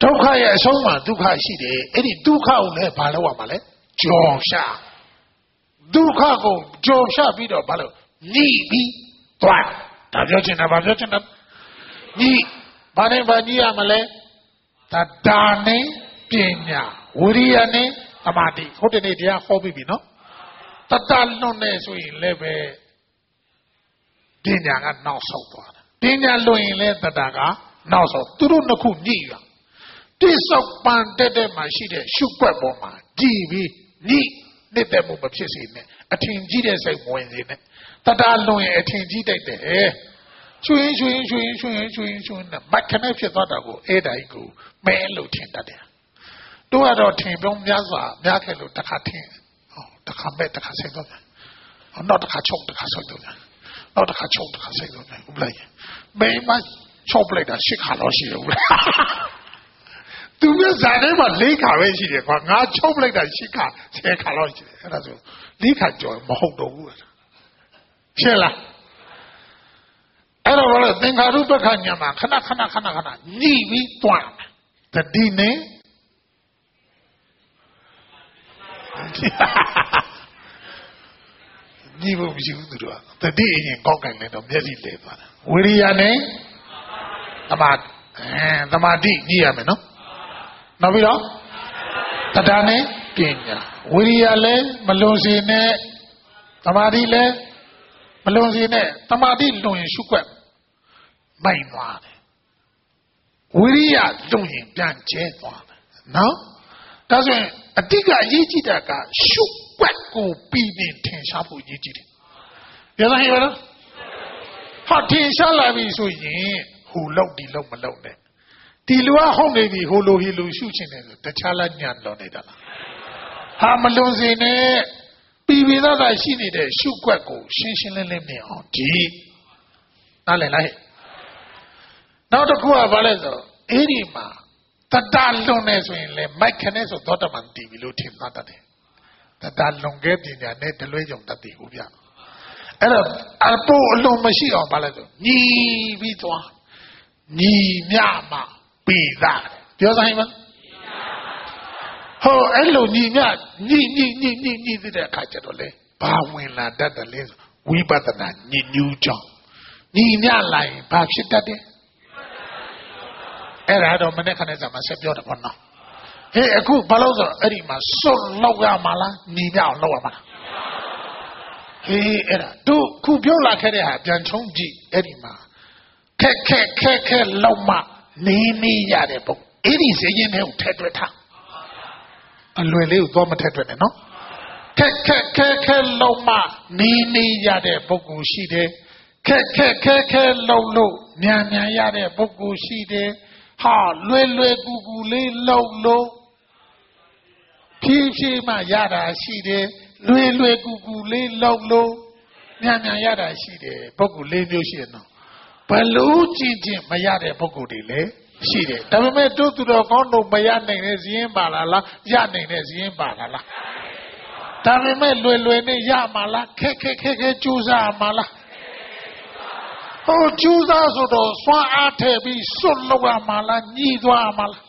ဒုက္ခရဲ့အဆုံးမှာဒုက္ခရှိတယ်အဲ့ဒီဒုက္ခကိုလည်းဘာလို့ရမှာလဲကြော်ရှာဒုက္ခကိုကြော်ရှာပြီးတော့ဘာလို့ညှိပြီးသွားဒါပြောချင်တာဘာပြောချင်တာညှိဘာနဲ့ဘာညှိရမလဲတဒါနဲ့ပညာဝိရိယနဲ့သမာဓိဟုတ်တယ်နေတရားဟောပြီးပြီနော်တတလွတ်နေဆိုရင်လည်းပဲပညာကနောက်ဆုတ်သွားတယ်ပညာလွတ်ရင်လည်းတတကနောက်ဆုတ်သူတို့နှစ်ခုညှိရတိဆောက်ပန်တက်တဲ့မှာရှိတဲ့ရှုွက်ပေါ်မှာကြည်ပြီးညှိနှစ်သက်မှုမဖြစ်စေနဲ့အထင်ကြီးတဲ့စိတ်ဝင်စေနဲ့တတလွန်ရင်အထင်ကြီးတတ်တယ်ရွှင်ရွှင်ရွှင်ရွှင်ရွှင်ရွှင်နဲ့မက်ခနဲ့ဖြစ်သွားတာကိုအဲ့ဒါကြီးကိုမဲလို့ထင်တတ်တယ်တို့ကတော့ထင်ပြုံးများစွာများခဲ့လို့တစ်ခါထင်ဟောတစ်ခါမဲ့တစ်ခါစိတ်သွားတယ်ဟောနောက်တစ်ခါချုပ်တစ်ခါစိတ်သွားတယ်နောက်တစ်ခါချုပ်တစ်ခါစိတ်သွားတယ်ဟုတ်လားမဲမချုပ်လိုက်တာရှစ်ခါတော့ရှိတယ်ဟုတ်လားသူကဇာတ်ထဲမှာလေးခါပဲရှိတယ်ကွာငါချုပ်လိုက်တာရှစ်ခါဆယ်ခါတော့ရှိတယ်အဲ့ဒါဆိုလေးခါကြော်မဟုတ်တော့ဘူးဖြစ်လားအဲ့တော့လည်းသင်္ခါရုပ္ပခညာမှာခဏခဏခဏခဏညှိပြီးတွားတတိနဲ့ညှိဖို့မရှိဘူးသူတို့ကတတိအရင်ကောက်ကင်လိုက်တော့မျက်စိလဲသွားတာဝိရိယနဲ့သမာဓိအဲသမာဓိညှိရမယ်နော်နောက်ပြီးတော့တဒါနဲ့ပညာဝိရိယလည်းမလွန်စေနဲ့သမာဓိလည်းမလွန်စေနဲ့သမာဓိလွန်ရင်ရှုွက်မိုက်သွားတယ်ဝိရိယလွန်ရင်ပြန်ကျဲသွားတယ်နော်ဒါဆိုရင်အတိကအရေးကြီးတာကရှုွက်ကိုပြီးပြီးထင်ရှားဖို့အရေးကြီးတယ်ပြောသားဟဲ့ပါလားဟာထင်ရှားလာပြီဆိုရင်ဟိုလောက်ဒီလောက်မလောက်နဲ့ဒီလူကဟုတ်နေပြီဟိုလိုဟီလိုရှုချင်တယ်ဆိုတခြားလားညံ့တော်နေတာလားဟာမလွန်စေနဲ့ပြီးပြီးသားသာရှိနေတဲ့ရှုွက်ကိုရှင်းရှင်းလင်းလင်းမြင်အောင်ကြည့်နားလည်လားဟဲ့နောက်တစ်ခုကဘာလဲဆိုအဲ့ဒီမှာတတလွန်နေဆိုရင်လေမိုက်ခနဲ့ဆိုသောတမန်တီပြီလို့ထင်သားတတ်တယ်တတလွန်ခဲ့ပညာနဲ့တလွဲကြုံတတ်တယ်ဟုတ်ဗျအဲ့တော့အပေါ်အလုံးမရှိအောင်ဘာလဲဆိုညီပြီးသွားညီမြမှပြီးသားပြောဆိုင်မဟောအဲ့လိုညီမြညီညီညီညီညီတဲ့အခါကျတော့လေဘာဝင်လာတတ်တယ်လဲဝိပဿနာညီညူးကြောင်းညီမြလာရင်ဘာဖြစ်တတ်တယ်အဲ့ဒါတော့မနေ့ကနေ့ကမှဆက်ပြောတယ်ဘောနော်ဟေးအခုဘာလို့ဆိုအဲ့ဒီမှာစွတ်လောက်ရမှာလားညီမြအောင်လောက်ရမှာလားဟေးအဲ့ဒါတို့ခုပြောလာခဲ့တဲ့ဟာပြန်ချုံးကြည့်အဲ့ဒီမှာခက်ခက်ခက်ခက်လောက်မှနေနေရတဲ့ပုံအဲ့ဒီစရင်တွေကိုထည့်တွက်ထားအလွယ်လေးကိုသွားမထည့်တွက်နဲ့နော်ခက်ခက်ခက်ခက်လောက်မှနေနေရတဲ့ပုဂ္ဂိုလ်ရှိတယ်ခက်ခက်ခက်ခက်လောက်လို့မြန်မြန်ရတဲ့ပုဂ္ဂိုလ်ရှိတယ်ဟာလွယ်လွယ်ကူကူလေးလောက်လို့ဖြည်းဖြည်းမှရတာရှိတယ်လွယ်လွယ်ကူကူလေးလောက်လို့မြန်မြန်ရတာရှိတယ်ပုဂ္ဂိုလ်လေးမျိုးရှိတယ်နော်ဘလို့ကြည့်ချင်းမရတဲ့ပုဂ္ဂိုလ်တွေလည်းရှိတယ်ဒါပေမဲ့တို့သူတော်ကောင်းတို့မရနိုင်တဲ့ဇင်းပါလားလားရနိုင်တဲ့ဇင်းပါလားလားဒါပေမဲ့လွယ်လွယ်နဲ့ရမှာလားခက်ခက်ခက်ခက်ကြိုးစားမှာလားဟိုကြိုးစားဆိုတော့စွမ်းအားထည့်ပြီးစွတ်လောက်ရမှာလားညှိသွားမှာလား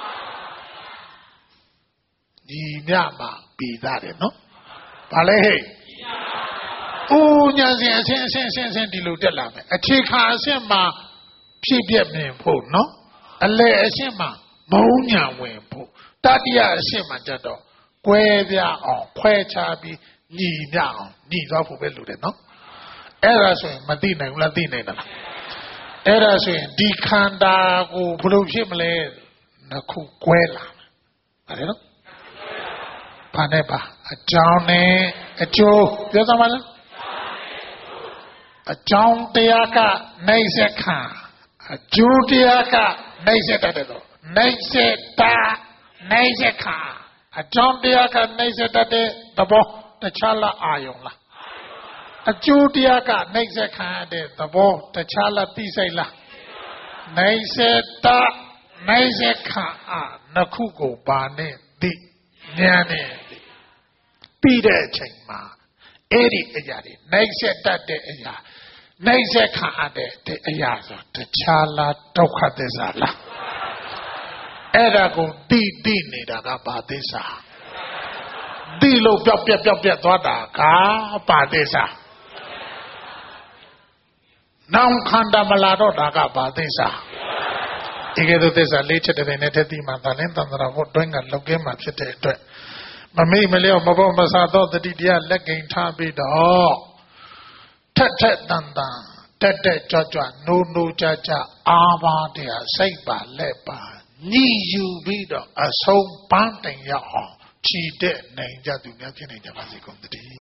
ညီမြမှာပြီးသားတယ်နော်ဘာလဲဟဲ့ဦးညာစဉ်အစဉ်အစဉ်အစဉ်အစဉ်ဒီလိုတက်လာမယ်အခြေခံအစဉ်မှာဖြစ်ပြမြင်ဖို့နော်အလဲအစဉ်မှာမုံညာဝင်ဖို့တတိယအစဉ်မှာကြတော့ကွဲပြားအောင်ခွဲခြားပြီးညီမြအောင်ညီသွားဖို့ပဲလိုတယ်နော်အဲ့ဒါဆိုရင်မသိနိုင်ဘူးလားသိနိုင်လားအဲ့ဒါဆိုရင်ဒီခန္ဓာကိုဘယ်လိုဖြစ်မလဲနှစ်ခုကွဲလာတယ်နော်ဘာနဲ့ပါအကြောင်းနဲ့အကျိုးပြောသမှာလားအကြောင်းတရားကနိုင်စက်ခံအကျိုးတရားကနိုင်စက်တတ်တယ်နိုင်စက်တာနိုင်စက်ခံအကြောင်းတရားကနိုင်စက်တတ်တဲ့သဘောတခြားလားအာယုံလားအကျိုးတရားကနိုင်စက်ခံတဲ့သဘောတခြားလားသိစိတ်လားနိုင်စက်တာနိုင်စက်ခံအာနှစ်ခုကိုပါနဲ့သိဉာဏ်နဲ့ပြီးတဲ့အချိန်မှာအဲ့ဒီအရာတွေနိုင်စက်တတ်တဲ့အရာနိုင်စက်ခံတဲ့အရာဆိုတခြားလားဒုက္ခသစ္စာလားအဲ့ဒါကိုတိတိနေတာကဘာသစ္စာတိလို့ပျောက်ပြက်ပျောက်ပြက်သွားတာကဘာသစ္စာနောင်ခန္ဓာမလာတော့တာကဘာသစ္စာဒီကဲ့သို့သစ္စာလေးချက်တဲ့နဲ့တည်းမှသာလင်းတန်ត្រာဖို့တွင်းကလောက်ကင်းမှာဖြစ်တဲ့အတွက်မမေ့မလျော့မပေါ်မဆာသောတတိတရားလက်ကိန်ထားပြီးတော့ထက်ထက်တန်တန်တက်တက်ကြွကြွနိုးနိုးကြကြအားပါတရားစိတ်ပါလက်ပါညီယူပြီးတော့အဆုံးပန်းတင်ရအောင်ခြိတဲ့နိုင်ကြသူများဖြစ်နေကြပါစေကုန်သတည်း